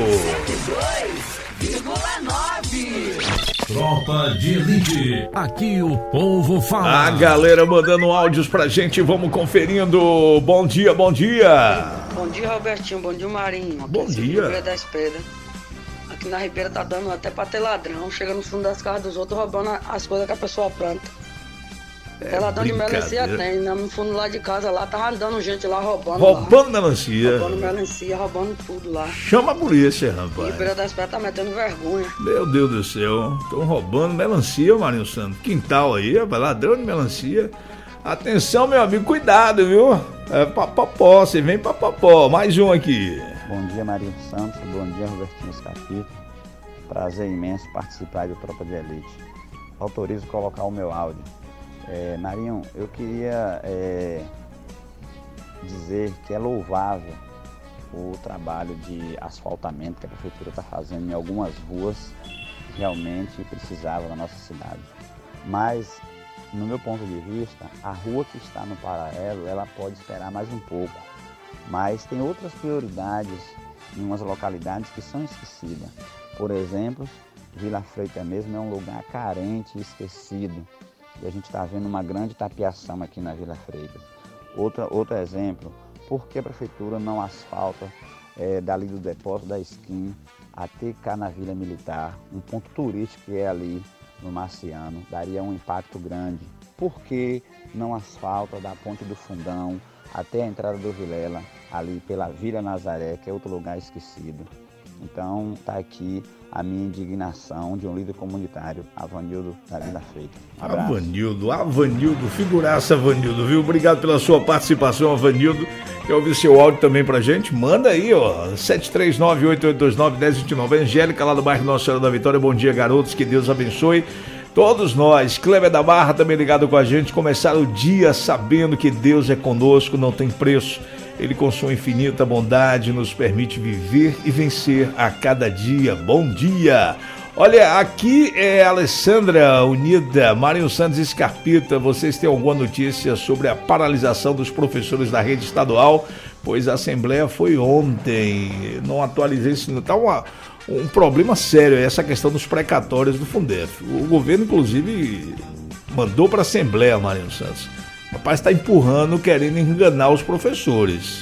Tropa de Elite. Aqui o povo fala. A galera mandando áudios pra gente, vamos conferindo. Bom dia, bom dia. Bom dia, Robertinho. Bom dia, Marinho. Aqui bom dia. Ribeira das Pedras. Aqui na Ribeira tá dando até pra ter ladrão. Chega no fundo das casas dos outros roubando as coisas que a pessoa planta. É, até ladrão de melancia tem, né? No fundo lá de casa, lá tava andando gente lá roubando. Roubando lá. melancia. Roubando melancia, roubando tudo lá. Chama a polícia, rapaz. Ribeira das Pedras tá metendo vergonha. Meu Deus do céu. Estão roubando melancia, Marinho Santos. Quintal aí, rapaz, ladrão de melancia. Atenção, meu amigo, cuidado, viu? É papapó, você vem papapó. Mais um aqui. Bom dia, Marinho Santos. Bom dia, Robertinho Scarpita. Prazer imenso participar do Tropa de Elite. Autorizo colocar o meu áudio. É, Marinho, eu queria é, dizer que é louvável o trabalho de asfaltamento que a Prefeitura está fazendo em algumas ruas que realmente precisava na nossa cidade. Mas, no meu ponto de vista, a rua que está no paralelo, ela pode esperar mais um pouco. mas tem outras prioridades em umas localidades que são esquecidas. Por exemplo, Vila Freitas mesmo é um lugar carente e esquecido. E a gente está vendo uma grande tapiação aqui na Vila Freitas. Outra, outro exemplo, por que a prefeitura não asfalta é, dali do depósito da Skin até cá na Vila Militar, um ponto turístico que é ali no Marciano, daria um impacto grande. Por que não asfalta da Ponte do Fundão até a entrada do Vilela, ali pela Vila Nazaré, que é outro lugar esquecido? Então, está aqui a minha indignação de um líder comunitário, Avanildo da Vila Freitas. Um abraço. Avanildo, Avanildo, figuraça Avanildo, viu? Obrigado pela sua participação, Avanildo. Quer ouvir seu áudio também pra gente? Manda aí, ó, sete três nove, oito oito dois nove, um zero dois nove. Angélica, lá do bairro Nossa Senhora da Vitória. Bom dia, garotos, que Deus abençoe todos nós. Cleber da Barra também ligado com a gente. Começar o dia sabendo que Deus é conosco, não tem preço. Ele, com sua infinita bondade, nos permite viver e vencer a cada dia. Bom dia! Olha, aqui é a Alessandra Unida, Marinho Santos Escarpita. Vocês têm alguma notícia sobre a paralisação dos professores da rede estadual? Pois a Assembleia foi ontem. Não atualizei isso, não. Tá uma, um problema sério essa questão dos precatórios do Fundef. O governo, inclusive, mandou para a Assembleia, Marinho Santos. O rapaz está empurrando, querendo enganar os professores.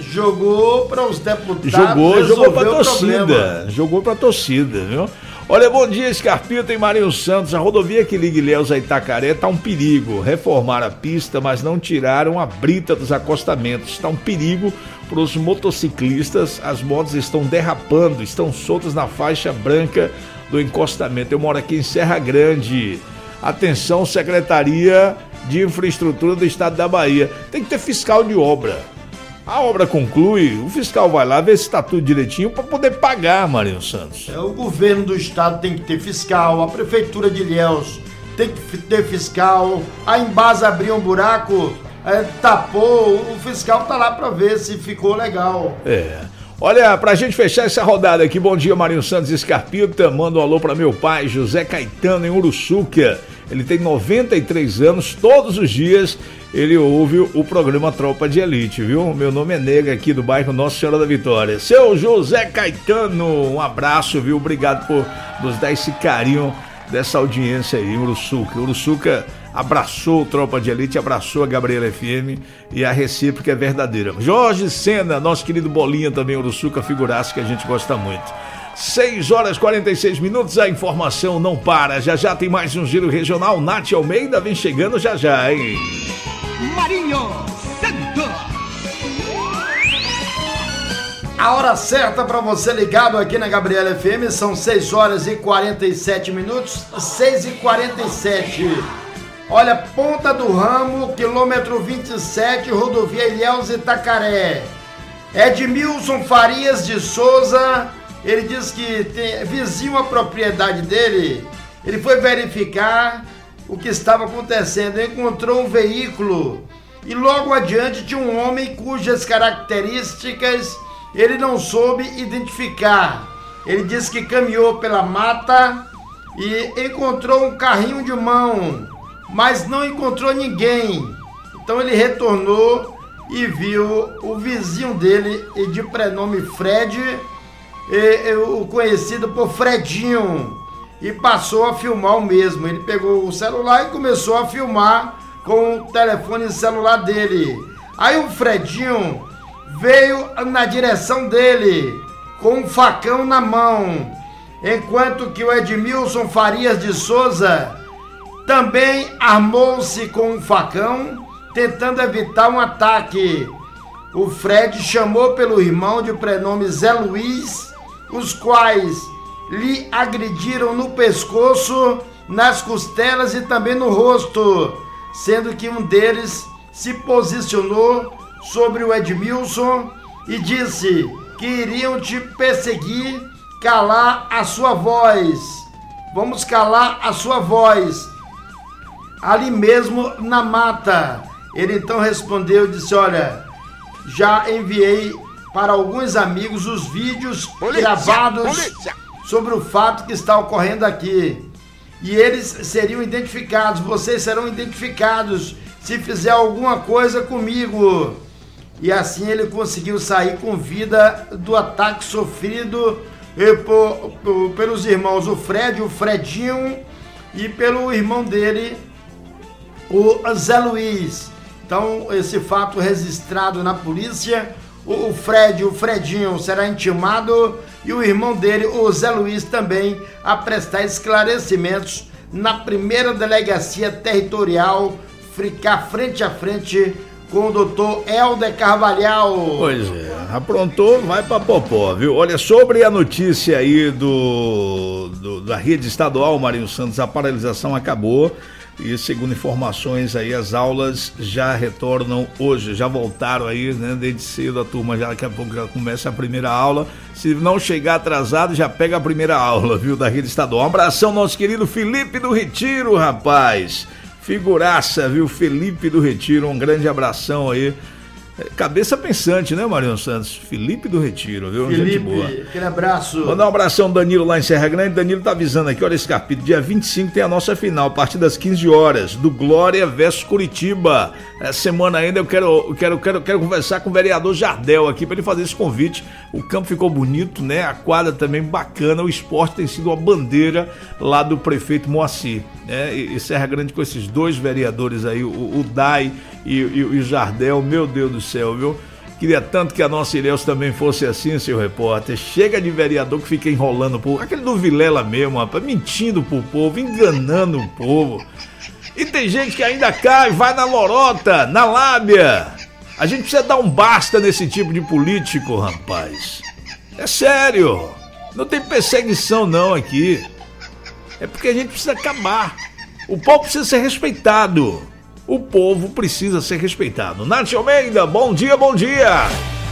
Jogou para os deputados. Jogou, jogou para a torcida. Jogou para a torcida, viu? Olha, bom dia, Escarpita e Marinho Santos. A rodovia que liga Ilhéus a Itacaré está um perigo. Reformaram a pista, mas não tiraram a brita dos acostamentos. Está um perigo para os motociclistas. As motos estão derrapando, estão soltas na faixa branca do encostamento. Eu moro aqui em Serra Grande. Atenção, Secretaria de Infraestrutura do Estado da Bahia. Tem que ter fiscal de obra. A obra conclui, o fiscal vai lá ver se está tudo direitinho para poder pagar, Marinho Santos. É, o governo do estado tem que ter fiscal, a prefeitura de Ilhéus tem que ter fiscal, a Embasa abriu um buraco, é, tapou, o fiscal tá lá para ver se ficou legal. É. Olha, pra gente fechar essa rodada aqui, bom dia, Marinho Santos Escarpita. Manda um alô pra meu pai, José Caetano, em Uruçuca. Ele tem noventa e três anos, todos os dias ele ouve o programa Tropa de Elite, viu? Meu nome é Nega, aqui do bairro Nossa Senhora da Vitória. Seu José Caetano, um abraço, viu? Obrigado por nos dar esse carinho dessa audiência aí, Uruçuca. Uruçuca abraçou o Tropa de Elite, abraçou a Gabriela F M e a recíproca é verdadeira. Jorge Sena, nosso querido Bolinha também, Uruçuca, figuraça que a gente gosta muito. seis horas e quarenta e seis minutos, a informação não para. Já já tem mais um giro regional. Nath Almeida vem chegando já já, hein? Marinho Santos. A hora certa para você ligado aqui na Gabriela F M são seis horas e quarenta e sete minutos, seis e quarenta e sete. Olha, Ponta do Ramo, quilômetro vinte e sete, rodovia Ilhéus Itacaré. Edmilson Farias de Souza, ele diz que tem vizinho à propriedade dele. Ele foi verificar o que estava acontecendo, encontrou um veículo e logo adiante tinha um homem cujas características ele não soube identificar. Ele disse que caminhou pela mata e encontrou um carrinho de mão, mas não encontrou ninguém. Então ele retornou e viu o vizinho dele, de prenome Fred, e, e, o conhecido por Fredinho, e passou a filmar o mesmo. Ele pegou o celular e começou a filmar com o telefone celular dele. Aí o Fredinho veio na direção dele com um facão na mão, enquanto que o Edmilson Farias de Souza também armou-se com um facão, tentando evitar um ataque. O Fred chamou pelo irmão de prenome Zé Luiz, os quais lhe agrediram no pescoço, nas costelas e também no rosto, sendo que um deles se posicionou sobre o Edmilson e disse que iriam te perseguir, calar a sua voz. Vamos calar a sua voz. Ali mesmo na mata. Ele então respondeu, disse, olha, já enviei para alguns amigos os vídeos polícia, gravados polícia. sobre o fato que está ocorrendo aqui. E eles seriam identificados, vocês serão identificados se fizer alguma coisa comigo. e assim ele conseguiu sair com vida do ataque sofrido eh, por, por, pelos irmãos, o Fred, o Fredinho, e pelo irmão dele, o Zé Luiz. Então, esse fato registrado na polícia, o Fred, o Fredinho será intimado e o irmão dele, o Zé Luiz, também a prestar esclarecimentos na primeira delegacia territorial, ficar frente a frente com o doutor Helder Carvalhal. Pois é, aprontou, vai pra popó, viu? Olha, sobre a notícia aí do, do da rede estadual, Marinho Santos, a paralisação acabou e, segundo informações aí, as aulas já retornam hoje, já voltaram aí, né, desde cedo a turma, já daqui a pouco já começa a primeira aula. Se não chegar atrasado, já pega a primeira aula, viu, da rede estadual. Um abração, nosso querido Felipe do Retiro, rapaz. Figuraça, viu? Felipe do Retiro, um grande abração aí. Cabeça pensante, né, Mariano Santos? Felipe do Retiro, viu? Felipe, gente boa. Aquele abraço. Mandar um abração ao Danilo lá em Serra Grande. Danilo tá avisando aqui, olha esse capítulo. Dia vinte e cinco tem a nossa final, a partir das quinze horas, do Glória versus Curitiba. Essa semana ainda eu quero, eu quero, quero, quero conversar com o vereador Jardel aqui para ele fazer esse convite. O campo ficou bonito, né? A quadra também bacana. O esporte tem sido uma bandeira lá do prefeito Moacir, né? E, e Serra Grande com esses dois vereadores aí, o, o Dai e, e, e o Jardel, meu Deus do céu, viu? Queria tanto que a nossa Ilhéus também fosse assim, seu repórter. Chega de vereador que fica enrolando o povo. Aquele do Vilela mesmo, rapaz, mentindo pro povo, enganando o povo. E tem gente que ainda cai, vai na lorota, na lábia. A gente precisa dar um basta nesse tipo de político, rapaz. É sério. Não tem perseguição não aqui. É porque a gente precisa acabar. O povo precisa ser respeitado. O povo precisa ser respeitado. Nath Almeida, bom dia, bom dia.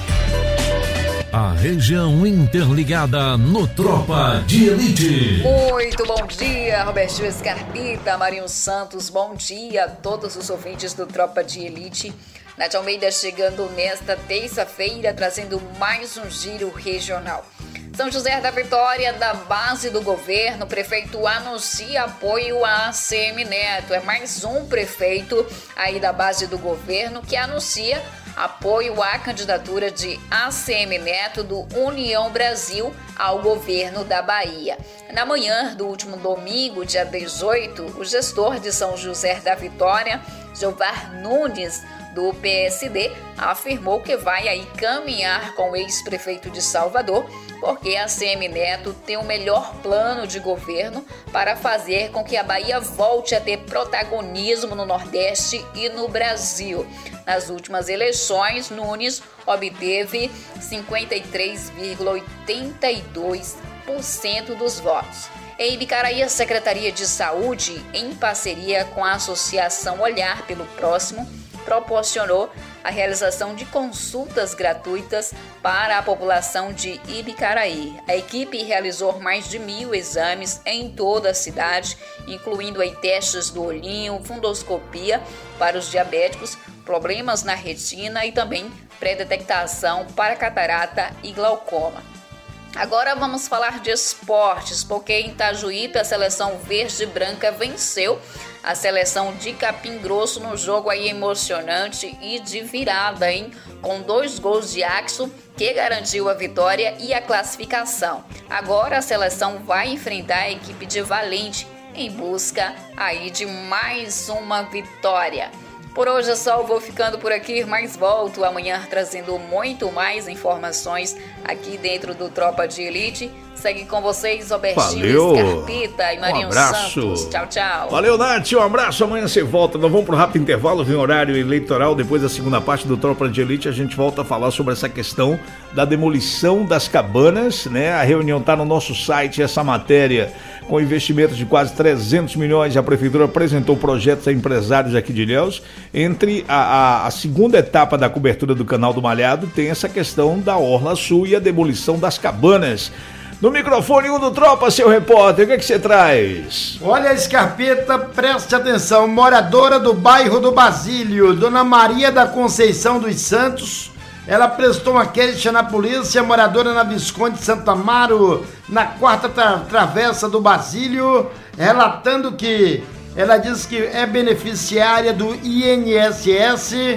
A região interligada no Tropa de Elite. Muito bom dia, Robertinho Scarpita, Marinho Santos, bom dia a todos os ouvintes do Tropa de Elite. Nath Almeida chegando nesta terça-feira, trazendo mais um giro regional. São José da Vitória, da base do governo, o prefeito anuncia apoio a ACM Neto. É mais um prefeito aí da base do governo que anuncia apoio à candidatura de A C M Neto do União Brasil ao governo da Bahia. Na manhã do último domingo, dia dezoito, o gestor de São José da Vitória, Jovar Nunes, do P S D, afirmou que vai aí caminhar com o ex-prefeito de Salvador, porque a A C M Neto tem o melhor plano de governo para fazer com que a Bahia volte a ter protagonismo no Nordeste e no Brasil. Nas últimas eleições, Nunes obteve cinquenta e três vírgula oitenta e dois por cento dos votos. Em Ibicaraí, a Secretaria de Saúde, em parceria com a Associação Olhar pelo Próximo, proporcionou a realização de consultas gratuitas para a população de Ibicaraí. A equipe realizou mais de mil exames em toda a cidade, incluindo aí testes do olhinho, fundoscopia para os diabéticos, problemas na retina e também pré-detectação para catarata e glaucoma. Agora vamos falar de esportes, porque em Itajuípe a seleção verde e branca venceu a seleção de Capim Grosso no jogo aí emocionante e de virada, hein? Com dois gols de Axo, que garantiu a vitória e a classificação. Agora a seleção vai enfrentar a equipe de Valente em busca aí de mais uma vitória. Por hoje é só, eu vou ficando por aqui, mas volto amanhã trazendo muito mais informações aqui dentro do Tropa de Elite. Segue com vocês, Robertinho Scarpita e Marinho um abraço. Santos. Tchau, tchau. Valeu, Nath, um abraço. Amanhã você volta. Nós vamos para um rápido intervalo, vem horário eleitoral. Depois da segunda parte do Tropa de Elite, a gente volta a falar sobre essa questão da demolição das cabanas, né? A reunião está no nosso site, essa matéria, com investimentos de quase trezentos milhões. A Prefeitura apresentou projetos a empresários aqui de Ilhéus. Entre a, a, a segunda etapa da cobertura do Canal do Malhado, tem essa questão da Orla Sul e a demolição das cabanas. No microfone um do Tropa, seu repórter, o que é que você traz? Olha, Scarpeta, preste atenção. Moradora do bairro do Basílio, Dona Maria da Conceição dos Santos, ela prestou uma queixa na polícia, moradora na Visconde de Santo Amaro, na quarta tra- travessa do Basílio, relatando que ela diz que é beneficiária do I N S S,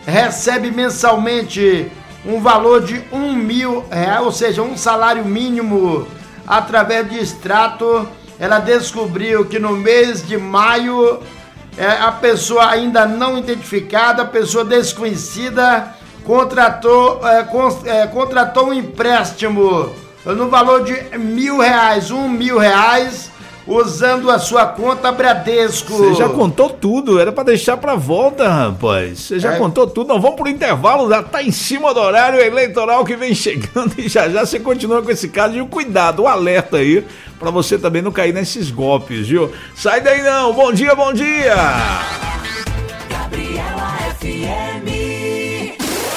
recebe mensalmente um valor de um mil reais, ou seja, um salário mínimo através de extrato. Ela descobriu que no mês de maio é, a pessoa ainda não identificada, a pessoa desconhecida, contratou, é, con, é, contratou um empréstimo no valor de mil reais, um mil reais, usando a sua conta Bradesco. Você já contou tudo, era pra deixar pra volta, rapaz. Você já é. contou tudo, não, vamos pro intervalo, já tá em cima do horário eleitoral que vem chegando e já já você continua com esse caso. E o cuidado, o alerta aí, pra você também não cair nesses golpes, viu? Sai daí não, bom dia, bom dia! Gabriela F M.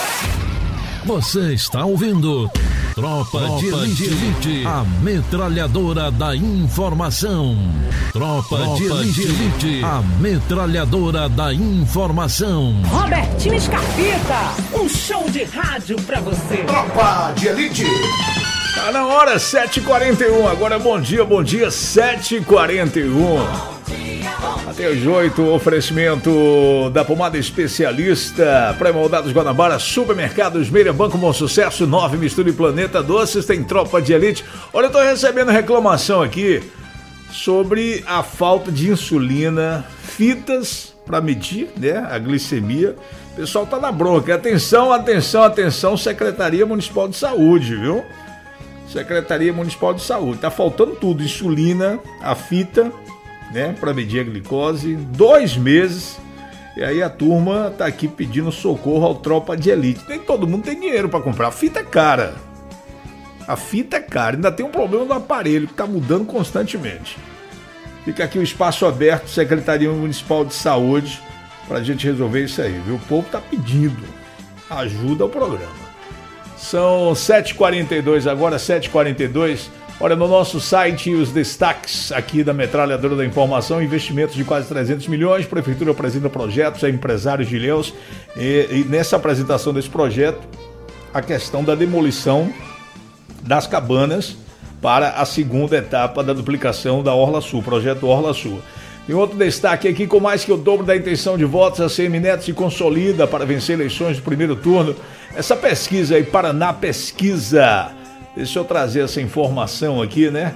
Você está ouvindo Tropa, Tropa de, Elite, de Elite, a metralhadora da informação. Tropa, Tropa de, Elite, de Elite, a metralhadora da informação. Robertinho Scarpita, um show de rádio pra você. Tropa de Elite. Tá na hora, sete e quarenta e um, agora bom dia, bom dia, sete e quarenta e um. Até às oito, oferecimento da pomada especialista, pré-moldados Guanabara, supermercados Meira, Banco Bom Sucesso, nove Mistura e Planeta Doces, tem Tropa de Elite. Olha, eu tô recebendo reclamação aqui sobre a falta de insulina, fitas para medir, né, a glicemia. O pessoal tá na bronca. Atenção, atenção, atenção, Secretaria Municipal de Saúde, viu? Secretaria Municipal de Saúde. Tá faltando tudo, insulina, a fita, né, para medir a glicose, dois meses, e aí a turma tá aqui pedindo socorro ao Tropa de Elite. Nem todo mundo tem dinheiro para comprar, a fita é cara, a fita é cara, ainda tem um problema do aparelho que tá mudando constantemente. Fica aqui o espaço aberto, Secretaria Municipal de Saúde, pra gente resolver isso aí, viu? O povo tá pedindo ajuda ao programa. São sete e quarenta e dois agora, sete e quarenta e dois. Olha, no nosso site, os destaques aqui da Metralhadora da Informação, investimentos de quase trezentos milhões, Prefeitura apresenta projetos a empresários de Ilhéus, e, e nessa apresentação desse projeto, a questão da demolição das cabanas para a segunda etapa da duplicação da Orla Sul, projeto Orla Sul. Tem outro destaque aqui, com mais que o dobro da intenção de votos, a C M Neto se consolida para vencer eleições do primeiro turno. Essa pesquisa aí, Paraná Pesquisa... Deixa eu trazer essa informação aqui, né?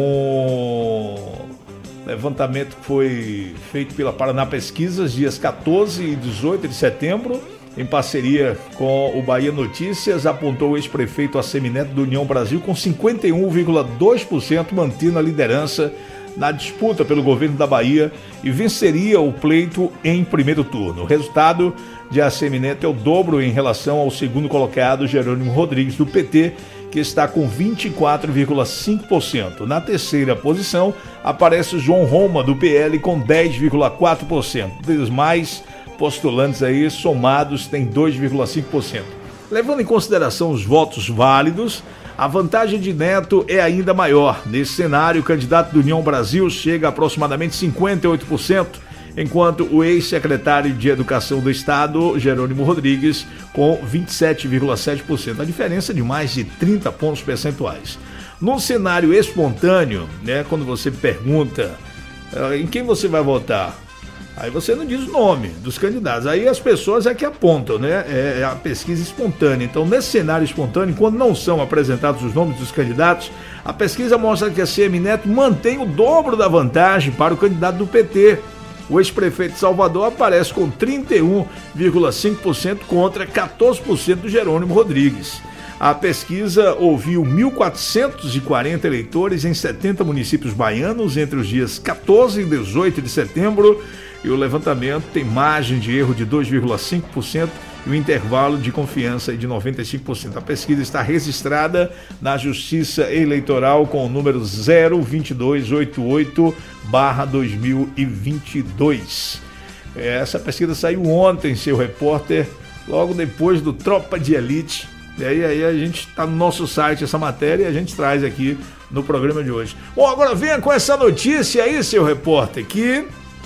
Um levantamento que foi feito pela Paraná Pesquisas, dias quatorze e dezoito de setembro, em parceria com o Bahia Notícias, apontou o ex-prefeito Assemineto do União Brasil com cinquenta e um vírgula dois por cento, mantendo a liderança na disputa pelo governo da Bahia e venceria o pleito em primeiro turno. O resultado de Assemineto é o dobro em relação ao segundo colocado, Jerônimo Rodrigues, do P T, que está com vinte e quatro vírgula cinco por cento. Na terceira posição, aparece João Roma, do P L, com dez vírgula quatro por cento. Dos mais postulantes aí, somados, tem dois vírgula cinco por cento. Levando em consideração os votos válidos, a vantagem de Neto é ainda maior. Nesse cenário, o candidato do União Brasil chega a aproximadamente cinquenta e oito por cento, enquanto o ex-secretário de Educação do Estado, Jerônimo Rodrigues, com vinte e sete vírgula sete por cento. A diferença é de mais de trinta pontos percentuais. Num cenário espontâneo, né, quando você pergunta uh, em quem você vai votar, aí você não diz o nome dos candidatos, aí as pessoas é que apontam, né? É a pesquisa espontânea. Então, nesse cenário espontâneo, quando não são apresentados os nomes dos candidatos, a pesquisa mostra que a C M Neto mantém o dobro da vantagem para o candidato do P T. O ex-prefeito de Salvador aparece com trinta e um vírgula cinco por cento contra quatorze por cento do Jerônimo Rodrigues. A pesquisa ouviu mil quatrocentos e quarenta eleitores em setenta municípios baianos entre os dias quatorze e dezoito de setembro, e o levantamento tem margem de erro de dois vírgula cinco por cento e o intervalo de confiança de noventa e cinco por cento. A pesquisa está registrada na Justiça Eleitoral com o número zero dois dois oito oito barra dois mil e vinte e dois. Essa pesquisa saiu ontem, seu repórter, logo depois do Tropa de Elite. E aí, aí a gente está no nosso site essa matéria e a gente traz aqui no programa de hoje. Bom, agora venha com essa notícia aí, seu repórter, que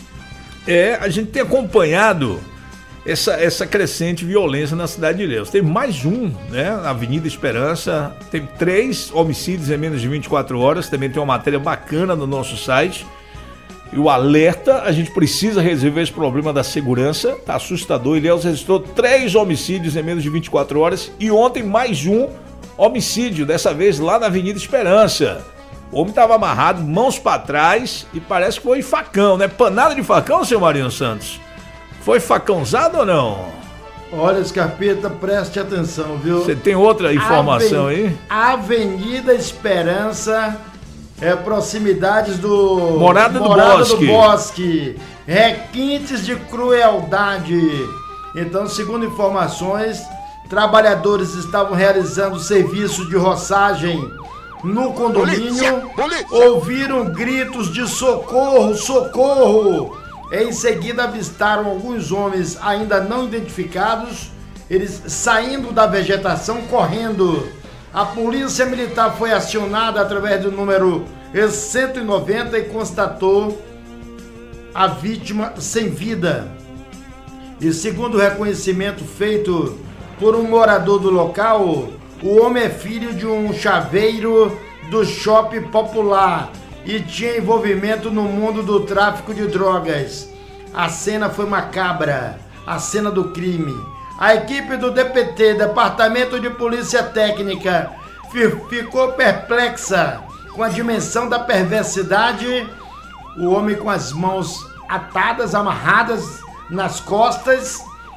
é, a gente tem acompanhado essa, essa crescente violência na cidade de Ilhéus. Tem mais um, né, na Avenida Esperança, tem três homicídios em menos de vinte e quatro horas, também tem uma matéria bacana no nosso site. E o alerta, a gente precisa resolver esse problema da segurança, tá assustador. Ilhéus registrou três homicídios em menos de vinte e quatro horas e ontem mais um homicídio, dessa vez lá na Avenida Esperança. O homem estava amarrado, mãos para trás e parece que foi facão, né? Panada de facão, seu Marinho Santos? Foi facãozado ou não? Olha, Scarpeta, preste atenção, viu? Você tem outra informação Aven... aí? Avenida Esperança, é, proximidades do... Morada do Morada Bosque. do Bosque. Requintes de crueldade. Então, segundo informações, trabalhadores estavam realizando serviço de roçagem no condomínio. Polícia, polícia. Ouviram gritos de socorro, socorro. Em seguida avistaram alguns homens ainda não identificados, eles saindo da vegetação, correndo. A polícia militar foi acionada através do número cento e noventa e constatou a vítima sem vida. E segundo o reconhecimento feito por um morador do local, o homem é filho de um chaveiro do shopping popular e tinha envolvimento no mundo do tráfico de drogas. A cena foi macabra, a cena do crime. A equipe do D P T, Departamento de Polícia Técnica, ficou perplexa com a dimensão da perversidade. O homem com as mãos atadas, amarradas nas costas,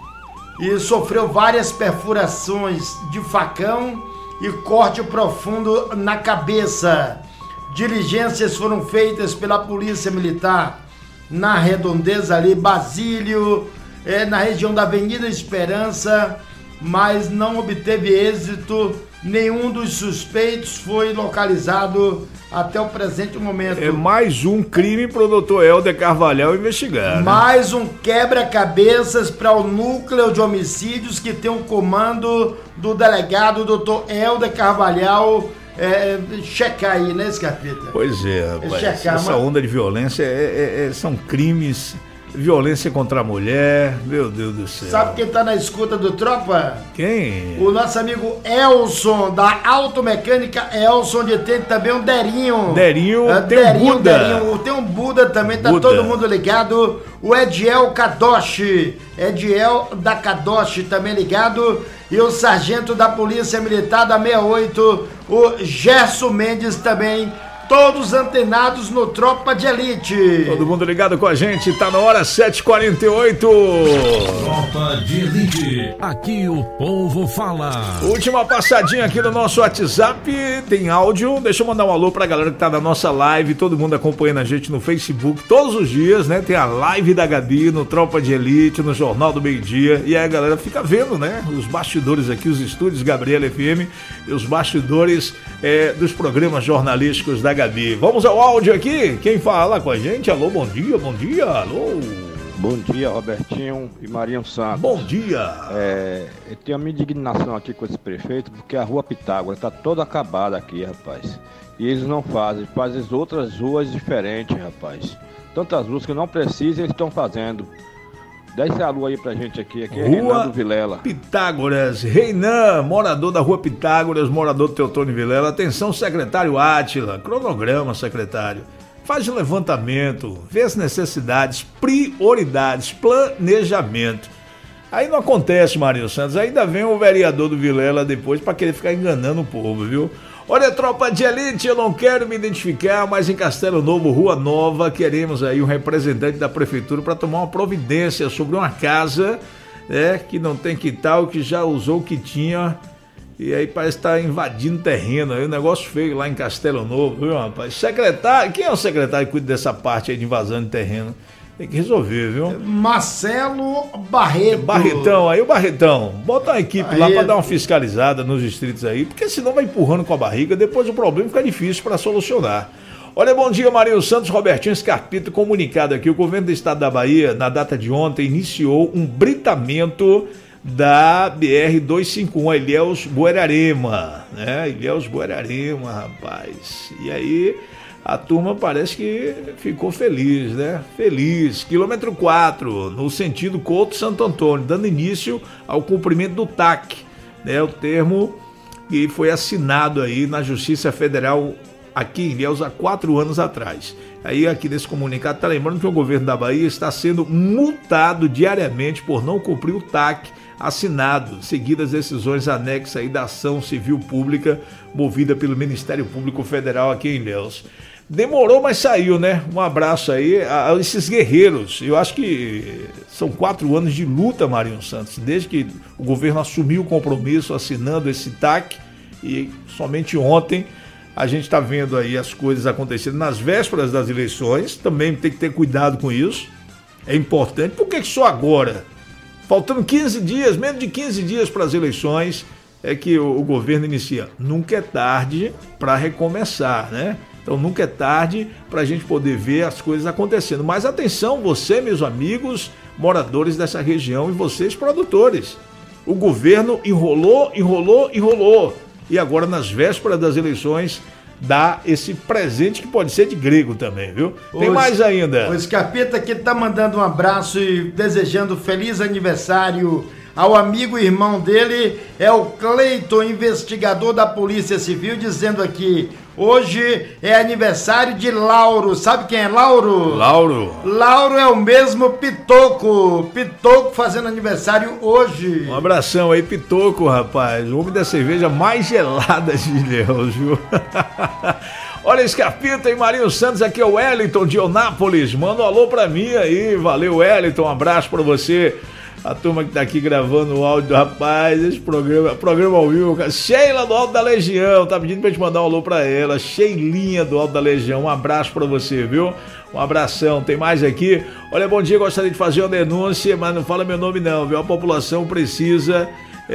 e sofreu várias perfurações de facão e corte profundo na cabeça. Diligências foram feitas pela Polícia Militar na redondeza ali, Basílio, é, na região da Avenida Esperança, mas não obteve êxito. Nenhum dos suspeitos foi localizado até o presente momento. É mais um crime para o doutor Helder Carvalhal investigar. Né? Mais um quebra-cabeças para o núcleo de homicídios que tem o comando do delegado doutor Helder Carvalhal. É, checar aí, né, Scarpeta? Pois é, rapaz. É checar, essa mas... onda de violência é, é, é, são crimes, violência contra a mulher, meu Deus do céu. Sabe quem tá na escuta do Tropa? Quem? O nosso amigo Elson, da Automecânica Elson, de tem também um Derinho. Derinho, é, tem Derinho, um Buda. Derinho, tem um Buda também, tá Buda. todo mundo ligado. O Ediel Kadoshi, Ediel da Kadoshi também ligado. E o sargento da Polícia Militar da sessenta e oito, o Gerson Mendes também, todos antenados no Tropa de Elite. Todo mundo ligado com a gente, tá na hora sete e quarenta e oito. Tropa de Elite, aqui o povo fala. Última passadinha aqui no nosso WhatsApp, tem áudio, deixa eu mandar um alô pra galera que tá na nossa live, todo mundo acompanhando a gente no Facebook todos os dias, né? Tem a live da Gabi no Tropa de Elite, no Jornal do Meio Dia, e aí a galera fica vendo, né? Os bastidores aqui, os estúdios Gabriela F M e os bastidores é, dos programas jornalísticos da Gabi. Vamos ao áudio aqui, quem fala com a gente? Alô, bom dia, bom dia, alô. Bom dia, Robertinho e Marinho Santos. Bom dia. É, eu tenho a minha indignação aqui com esse prefeito, porque a rua Pitágoras tá toda acabada aqui, rapaz. E eles não fazem, fazem as outras ruas diferentes, rapaz. Tantas ruas que não precisam, eles estão fazendo. Dá esse alô aí pra gente aqui, aqui é Reinaldo Vilela. Pitágoras, Reinan, morador da rua Pitágoras, morador do Teotônio Vilela. Atenção, secretário Átila, cronograma, secretário. Faz o levantamento, vê as necessidades, prioridades, planejamento. Aí não acontece, Marinho Santos, ainda vem o vereador do Vilela depois pra querer ficar enganando o povo, viu? Olha, Tropa de Elite, eu não quero me identificar, mas em Castelo Novo, Rua Nova, queremos aí um representante da prefeitura para tomar uma providência sobre uma casa, né, que não tem quintal, que já usou o que tinha, e aí parece estar tá invadindo terreno, aí um negócio feio lá em Castelo Novo, viu, rapaz? Secretário, quem é o secretário que cuida dessa parte aí de invasão de terreno? Tem que resolver, viu? Marcelo Barreto. Barretão, aí o Barretão, bota uma equipe aí, lá pra dar uma fiscalizada nos distritos aí, porque senão vai empurrando com a barriga, depois o problema fica difícil pra solucionar. Olha, bom dia, Marinho Santos, Robertinho Scarpito, comunicado aqui, o governo do estado da Bahia, na data de ontem, iniciou um britamento da B R duzentos e cinquenta e um, Ilhéus Buerarema, né? Ilhéus Buerarema, rapaz. E aí a turma parece que ficou feliz, né? Feliz. Quilômetro quatro, no sentido Couto Santo Antônio, dando início ao cumprimento do T A C, né? O termo que foi assinado aí na Justiça Federal aqui em Ilhéus há quatro anos atrás. Aí aqui nesse comunicado está lembrando que o governo da Bahia está sendo multado diariamente por não cumprir o T A C assinado, seguido as decisões anexas aí da ação civil pública movida pelo Ministério Público Federal aqui em Ilhéus. Demorou, mas saiu, né? Um abraço aí a, a esses guerreiros. Eu acho que são quatro anos de luta, Marinho Santos, desde que o governo assumiu o compromisso assinando esse T A C, e somente ontem a gente está vendo aí as coisas acontecendo nas vésperas das eleições. Também tem que ter cuidado com isso, é importante. Por que só agora, faltando quinze dias, menos de quinze dias para as eleições, é que o, o governo inicia? Nunca é tarde para recomeçar, né? Então nunca é tarde para a gente poder ver as coisas acontecendo. Mas atenção, você, meus amigos, moradores dessa região, e vocês, produtores. O governo enrolou, enrolou, enrolou. E agora, nas vésperas das eleições, dá esse presente que pode ser de grego também, viu? Tem o, mais ainda. O Scarpeta aqui tá mandando um abraço e desejando feliz aniversário ao amigo e irmão dele, é o Cleiton, investigador da Polícia Civil, dizendo aqui: hoje é aniversário de Lauro. Sabe quem é Lauro? Lauro. Lauro é o mesmo Pitoco. Pitoco fazendo aniversário hoje. Um abração aí, Pitoco, rapaz. O homem da cerveja mais gelada de Ilhéus, viu? Olha, Scarpita e Marinho Santos, aqui é o Wellington de Onápolis. Manda um alô pra mim aí. Valeu, Wellington. Um abraço pra você. A turma que tá aqui gravando o áudio, rapaz, esse programa, programa ao vivo, cara. Sheila do Alto da Legião, tá pedindo pra gente mandar um alô pra ela. Sheilinha do Alto da Legião, um abraço pra você, viu? Um abração. Tem mais aqui? Olha, bom dia, gostaria de fazer uma denúncia, mas não fala meu nome não, viu? A população precisa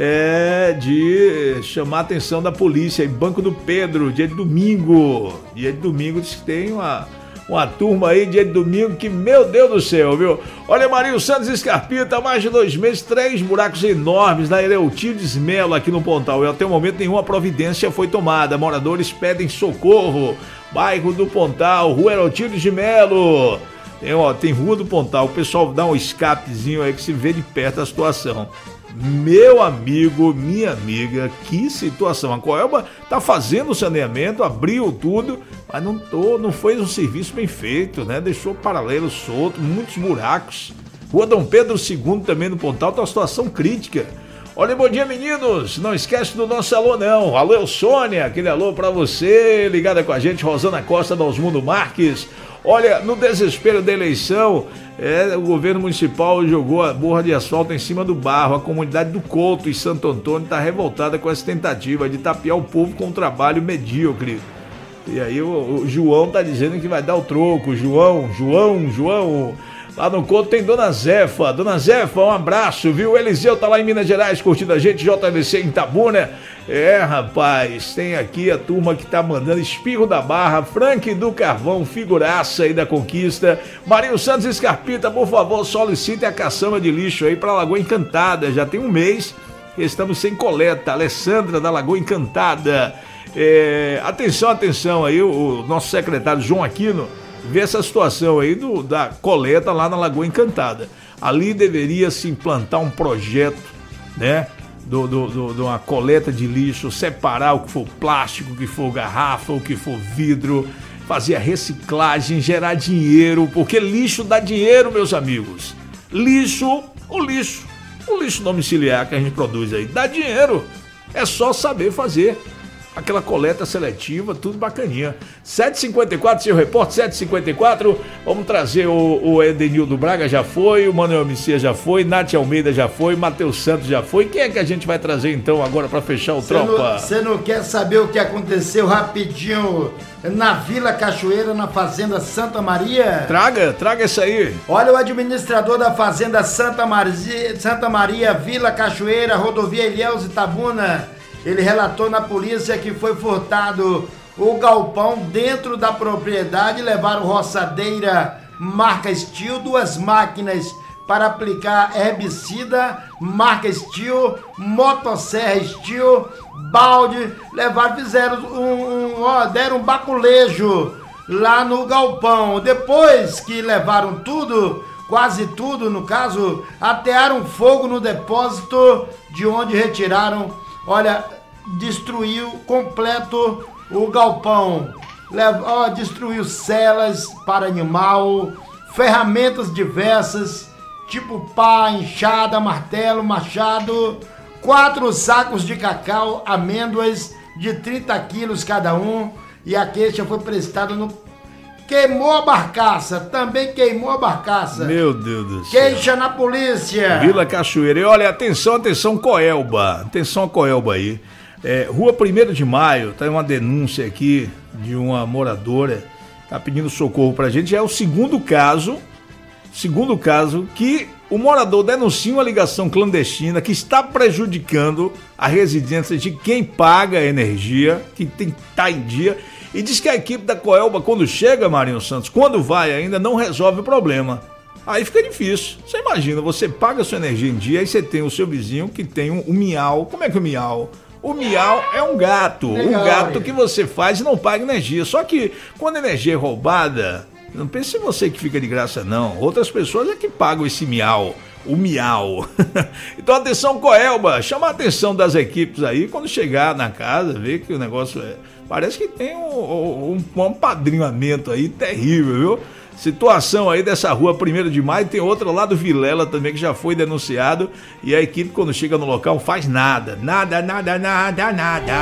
é, de chamar a atenção da polícia em Banco do Pedro, dia de domingo. Dia de domingo diz que tem uma... Uma turma aí, dia de domingo, que, meu Deus do céu, viu? Olha, Marinho Santos e Scarpita, há mais de dois meses, três buracos enormes na Eleutildes Melo, aqui no Pontal. E até o momento, nenhuma providência foi tomada. Moradores pedem socorro. Bairro do Pontal, Rua Eleutildes de Melo. Tem, ó, tem Rua do Pontal. O pessoal dá um escapezinho aí que se vê de perto a situação. Meu amigo, minha amiga, que situação. A Coelba tá fazendo o saneamento, abriu tudo, mas não, tô, não foi um serviço bem feito, né? Deixou paralelo solto, muitos buracos. Rua Dom Pedro segundo também no Pontal, tá uma situação crítica. Olha, bom dia, meninos. Não esquece do nosso alô, não. Alô, Sônia, aquele alô pra você, ligada com a gente, Rosana Costa da Osmundo Marques. Olha, no desespero da eleição, é, o governo municipal jogou a borra de asfalto em cima do barro. A comunidade do Couto e Santo Antônio está revoltada com essa tentativa de tapear o povo com um trabalho medíocre. E aí o, o João tá dizendo que vai dar o troco. João, João, João. Lá no Couto tem Dona Zefa. Dona Zefa, um abraço, viu? O Eliseu tá lá em Minas Gerais curtindo a gente, J V C em Itabuna. É, rapaz, tem aqui a turma que tá mandando Espirro da Barra, Frank do Carvão, figuraça aí da Conquista. Marinho Santos e Scarpita, por favor, solicite a caçamba de lixo aí pra Lagoa Encantada. Já tem um mês que estamos sem coleta. Alessandra da Lagoa Encantada. É, atenção, atenção aí, o, o nosso secretário João Aquino vê essa situação aí do, da coleta lá na Lagoa Encantada. Ali deveria se implantar um projeto, né? Do, do, do, de uma coleta de lixo, separar o que for plástico, o que for garrafa, o que for vidro, fazer a reciclagem, gerar dinheiro, porque lixo dá dinheiro, meus amigos. Lixo, o lixo, o lixo domiciliar que a gente produz aí, dá dinheiro. É só saber fazer aquela coleta seletiva, tudo bacaninha. sete e cinquenta e quatro, seu repórter, sete e cinquenta e quatro. Vamos trazer o, o Edenildo Braga, já foi, o Manuel Messias já foi, Nath Almeida já foi, Matheus Santos já foi. Quem é que a gente vai trazer então agora para fechar o cê Tropa? Você não, não quer saber o que aconteceu rapidinho na Vila Cachoeira, na Fazenda Santa Maria? Traga, traga isso aí. Olha, o administrador da Fazenda Santa Maria, Santa Maria, Vila Cachoeira, Rodovia Ilhéus Itabuna, ele relatou na polícia que foi furtado o galpão dentro da propriedade, levaram roçadeira marca Steel, duas máquinas para aplicar herbicida marca Steel, motosserra Steel, balde, levaram, fizeram um, um ó, deram um baculejo lá no galpão. Depois que levaram tudo, quase tudo no caso, atearam fogo no depósito de onde retiraram. Olha, destruiu completo o galpão. leva, ó, destruiu celas para animal, ferramentas diversas, tipo pá, enxada, martelo, machado, quatro sacos de cacau, amêndoas de trinta quilos cada um, e a queixa foi prestada no... Queimou a barcaça, também queimou a barcaça. Meu Deus do céu. Queixa na polícia. Vila Cachoeira. E olha, atenção, atenção, Coelba. Atenção, Coelba aí. É, Rua primeiro de maio, tá uma denúncia aqui de uma moradora, tá pedindo socorro pra gente. É o segundo caso, segundo caso que o morador denuncia uma ligação clandestina que está prejudicando a residência de quem paga a energia, que tem que estar em dia. E diz que a equipe da Coelba, quando chega, Marinho Santos, quando vai ainda, não resolve o problema. Aí fica difícil. Você imagina, você paga a sua energia em dia, aí você tem o seu vizinho que tem um, um miau. Como é que é o miau? O miau é um gato. Um gato que você faz e não paga energia. Só que quando a energia é roubada, não pense em você que fica de graça, não. Outras pessoas é que pagam esse miau. O miau. Então atenção, Coelba, chama a atenção das equipes aí, quando chegar na casa, ver que o negócio é... Parece que tem um, um, um apadrinhamento aí terrível, viu? Situação aí dessa rua primeiro de maio, tem outra lá do Vilela também que já foi denunciado, e a equipe quando chega no local faz nada, nada, nada, nada, nada.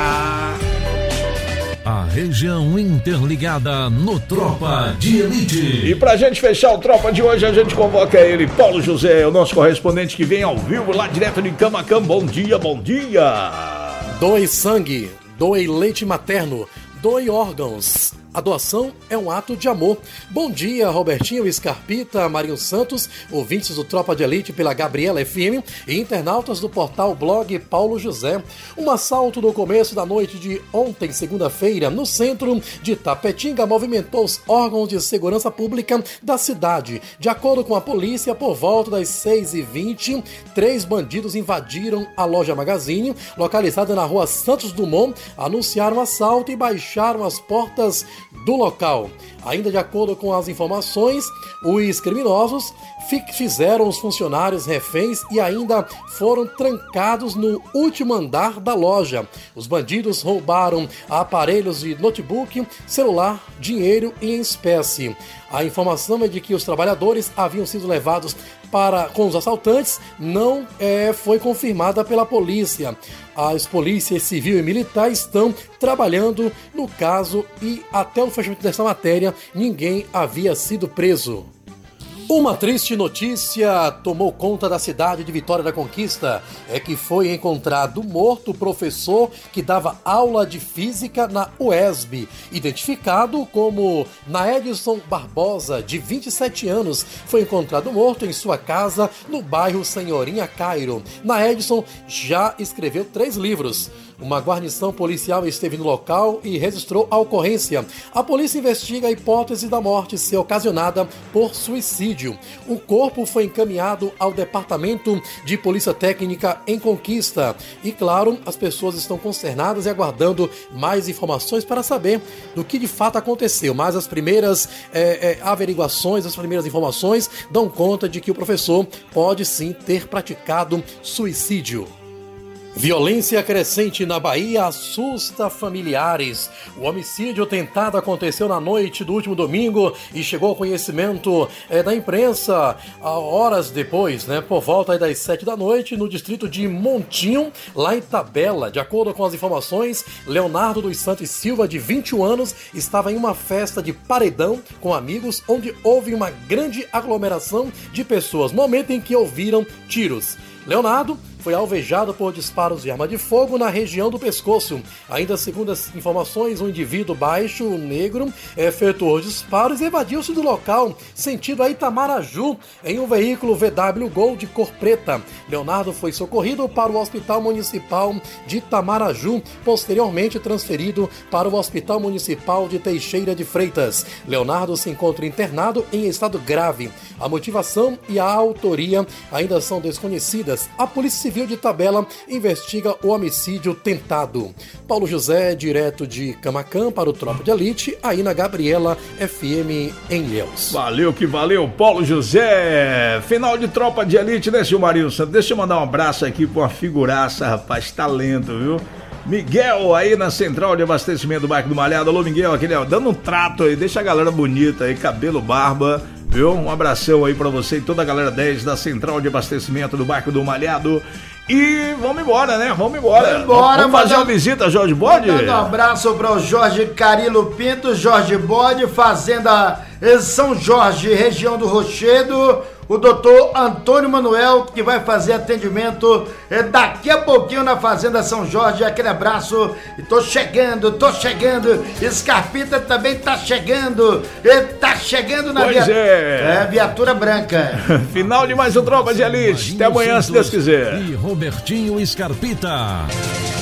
A região interligada no Tropa de Elite. E pra gente fechar o Tropa de hoje, a gente convoca ele, Paulo José, o nosso correspondente que vem ao vivo lá direto de Camaquã. Bom dia, bom dia. Doe sangue, doe leite materno, doe órgãos. A doação é um ato de amor. Bom dia, Robertinho Scarpita, Marinho Santos, ouvintes do Tropa de Elite pela Gabriela F M e internautas do portal Blog Paulo José. Um assalto no começo da noite de ontem, segunda-feira, no centro de Tapetinga, movimentou os órgãos de segurança pública da cidade. De acordo com a polícia, por volta das seis e vinte, três bandidos invadiram a loja Magazine, localizada na rua Santos Dumont, anunciaram o assalto e baixaram as portas do local. Ainda de acordo com as informações, os criminosos fizeram os funcionários reféns e ainda foram trancados no último andar da loja. Os bandidos roubaram aparelhos de notebook, celular, dinheiro e em espécie. A informação é de que os trabalhadores haviam sido levados para com os assaltantes, não é, foi confirmada pela polícia. As polícias civil e militar estão trabalhando no caso e até o fechamento dessa matéria ninguém havia sido preso. Uma triste notícia tomou conta da cidade de Vitória da Conquista. É que foi encontrado morto o professor que dava aula de física na U E S B. Identificado como Naedson Barbosa, de vinte e sete anos, foi encontrado morto em sua casa no bairro Senhorinha Cairo. Naedson já escreveu três livros. Uma guarnição policial esteve no local e registrou a ocorrência. A polícia investiga a hipótese da morte ser ocasionada por suicídio. O corpo foi encaminhado ao Departamento de Polícia Técnica em Conquista. E, claro, as pessoas estão consternadas e aguardando mais informações para saber do que de fato aconteceu. Mas as primeiras é, é, averiguações, as primeiras informações dão conta de que o professor pode sim ter praticado suicídio. Violência crescente na Bahia assusta familiares. O homicídio tentado aconteceu na noite do último domingo e chegou ao conhecimento é, da imprensa horas depois, né, por volta das sete da noite, no distrito de Montinho, lá em Tabela. De acordo com as informações, Leonardo dos Santos Silva, de vinte e um anos, estava em uma festa de paredão com amigos, onde houve uma grande aglomeração de pessoas, momento em que ouviram tiros. Leonardo foi alvejado por disparos de arma de fogo na região do pescoço. Ainda segundo as informações, um indivíduo baixo, negro, efetuou disparos e evadiu-se do local, sentido a Itamaraju, em um veículo V W Gol de cor preta. Leonardo foi socorrido para o Hospital Municipal de Itamaraju, posteriormente transferido para o Hospital Municipal de Teixeira de Freitas. Leonardo se encontra internado em estado grave. A motivação e a autoria ainda são desconhecidas. A Polícia Civil de Tabela investiga o homicídio tentado. Paulo José, direto de Camaquã para o Tropa de Elite, aí na Gabriela F M em Ilhéus. Valeu que valeu, Paulo José. Final de Tropa de Elite, né, seu Marinho Santos? Deixa eu mandar um abraço aqui pra uma figuraça, rapaz, talento, viu? Miguel aí na central de abastecimento do bairro do Malhado. Alô, Miguel, aquele, ó, dando um trato aí, deixa a galera bonita aí, cabelo, barba, viu? Um abração aí pra você e toda a galera dez da central de abastecimento do bairro do Malhado. E vamos embora, né? Vamos embora. Vamos embora. Vamos fazer uma visita, Jorge Bode? Um abraço para o Jorge Carilo Pinto, Jorge Bode, Fazenda São Jorge, região do Rochedo. O doutor Antônio Manuel, que vai fazer atendimento é, daqui a pouquinho na Fazenda São Jorge. Aquele abraço. E tô chegando, tô chegando. Scarpita também tá chegando. E tá chegando na pois viatura. É. é, viatura branca. Final de mais um Tropa de Elite. Até amanhã, se Deus quiser. E Robertinho Scarpita.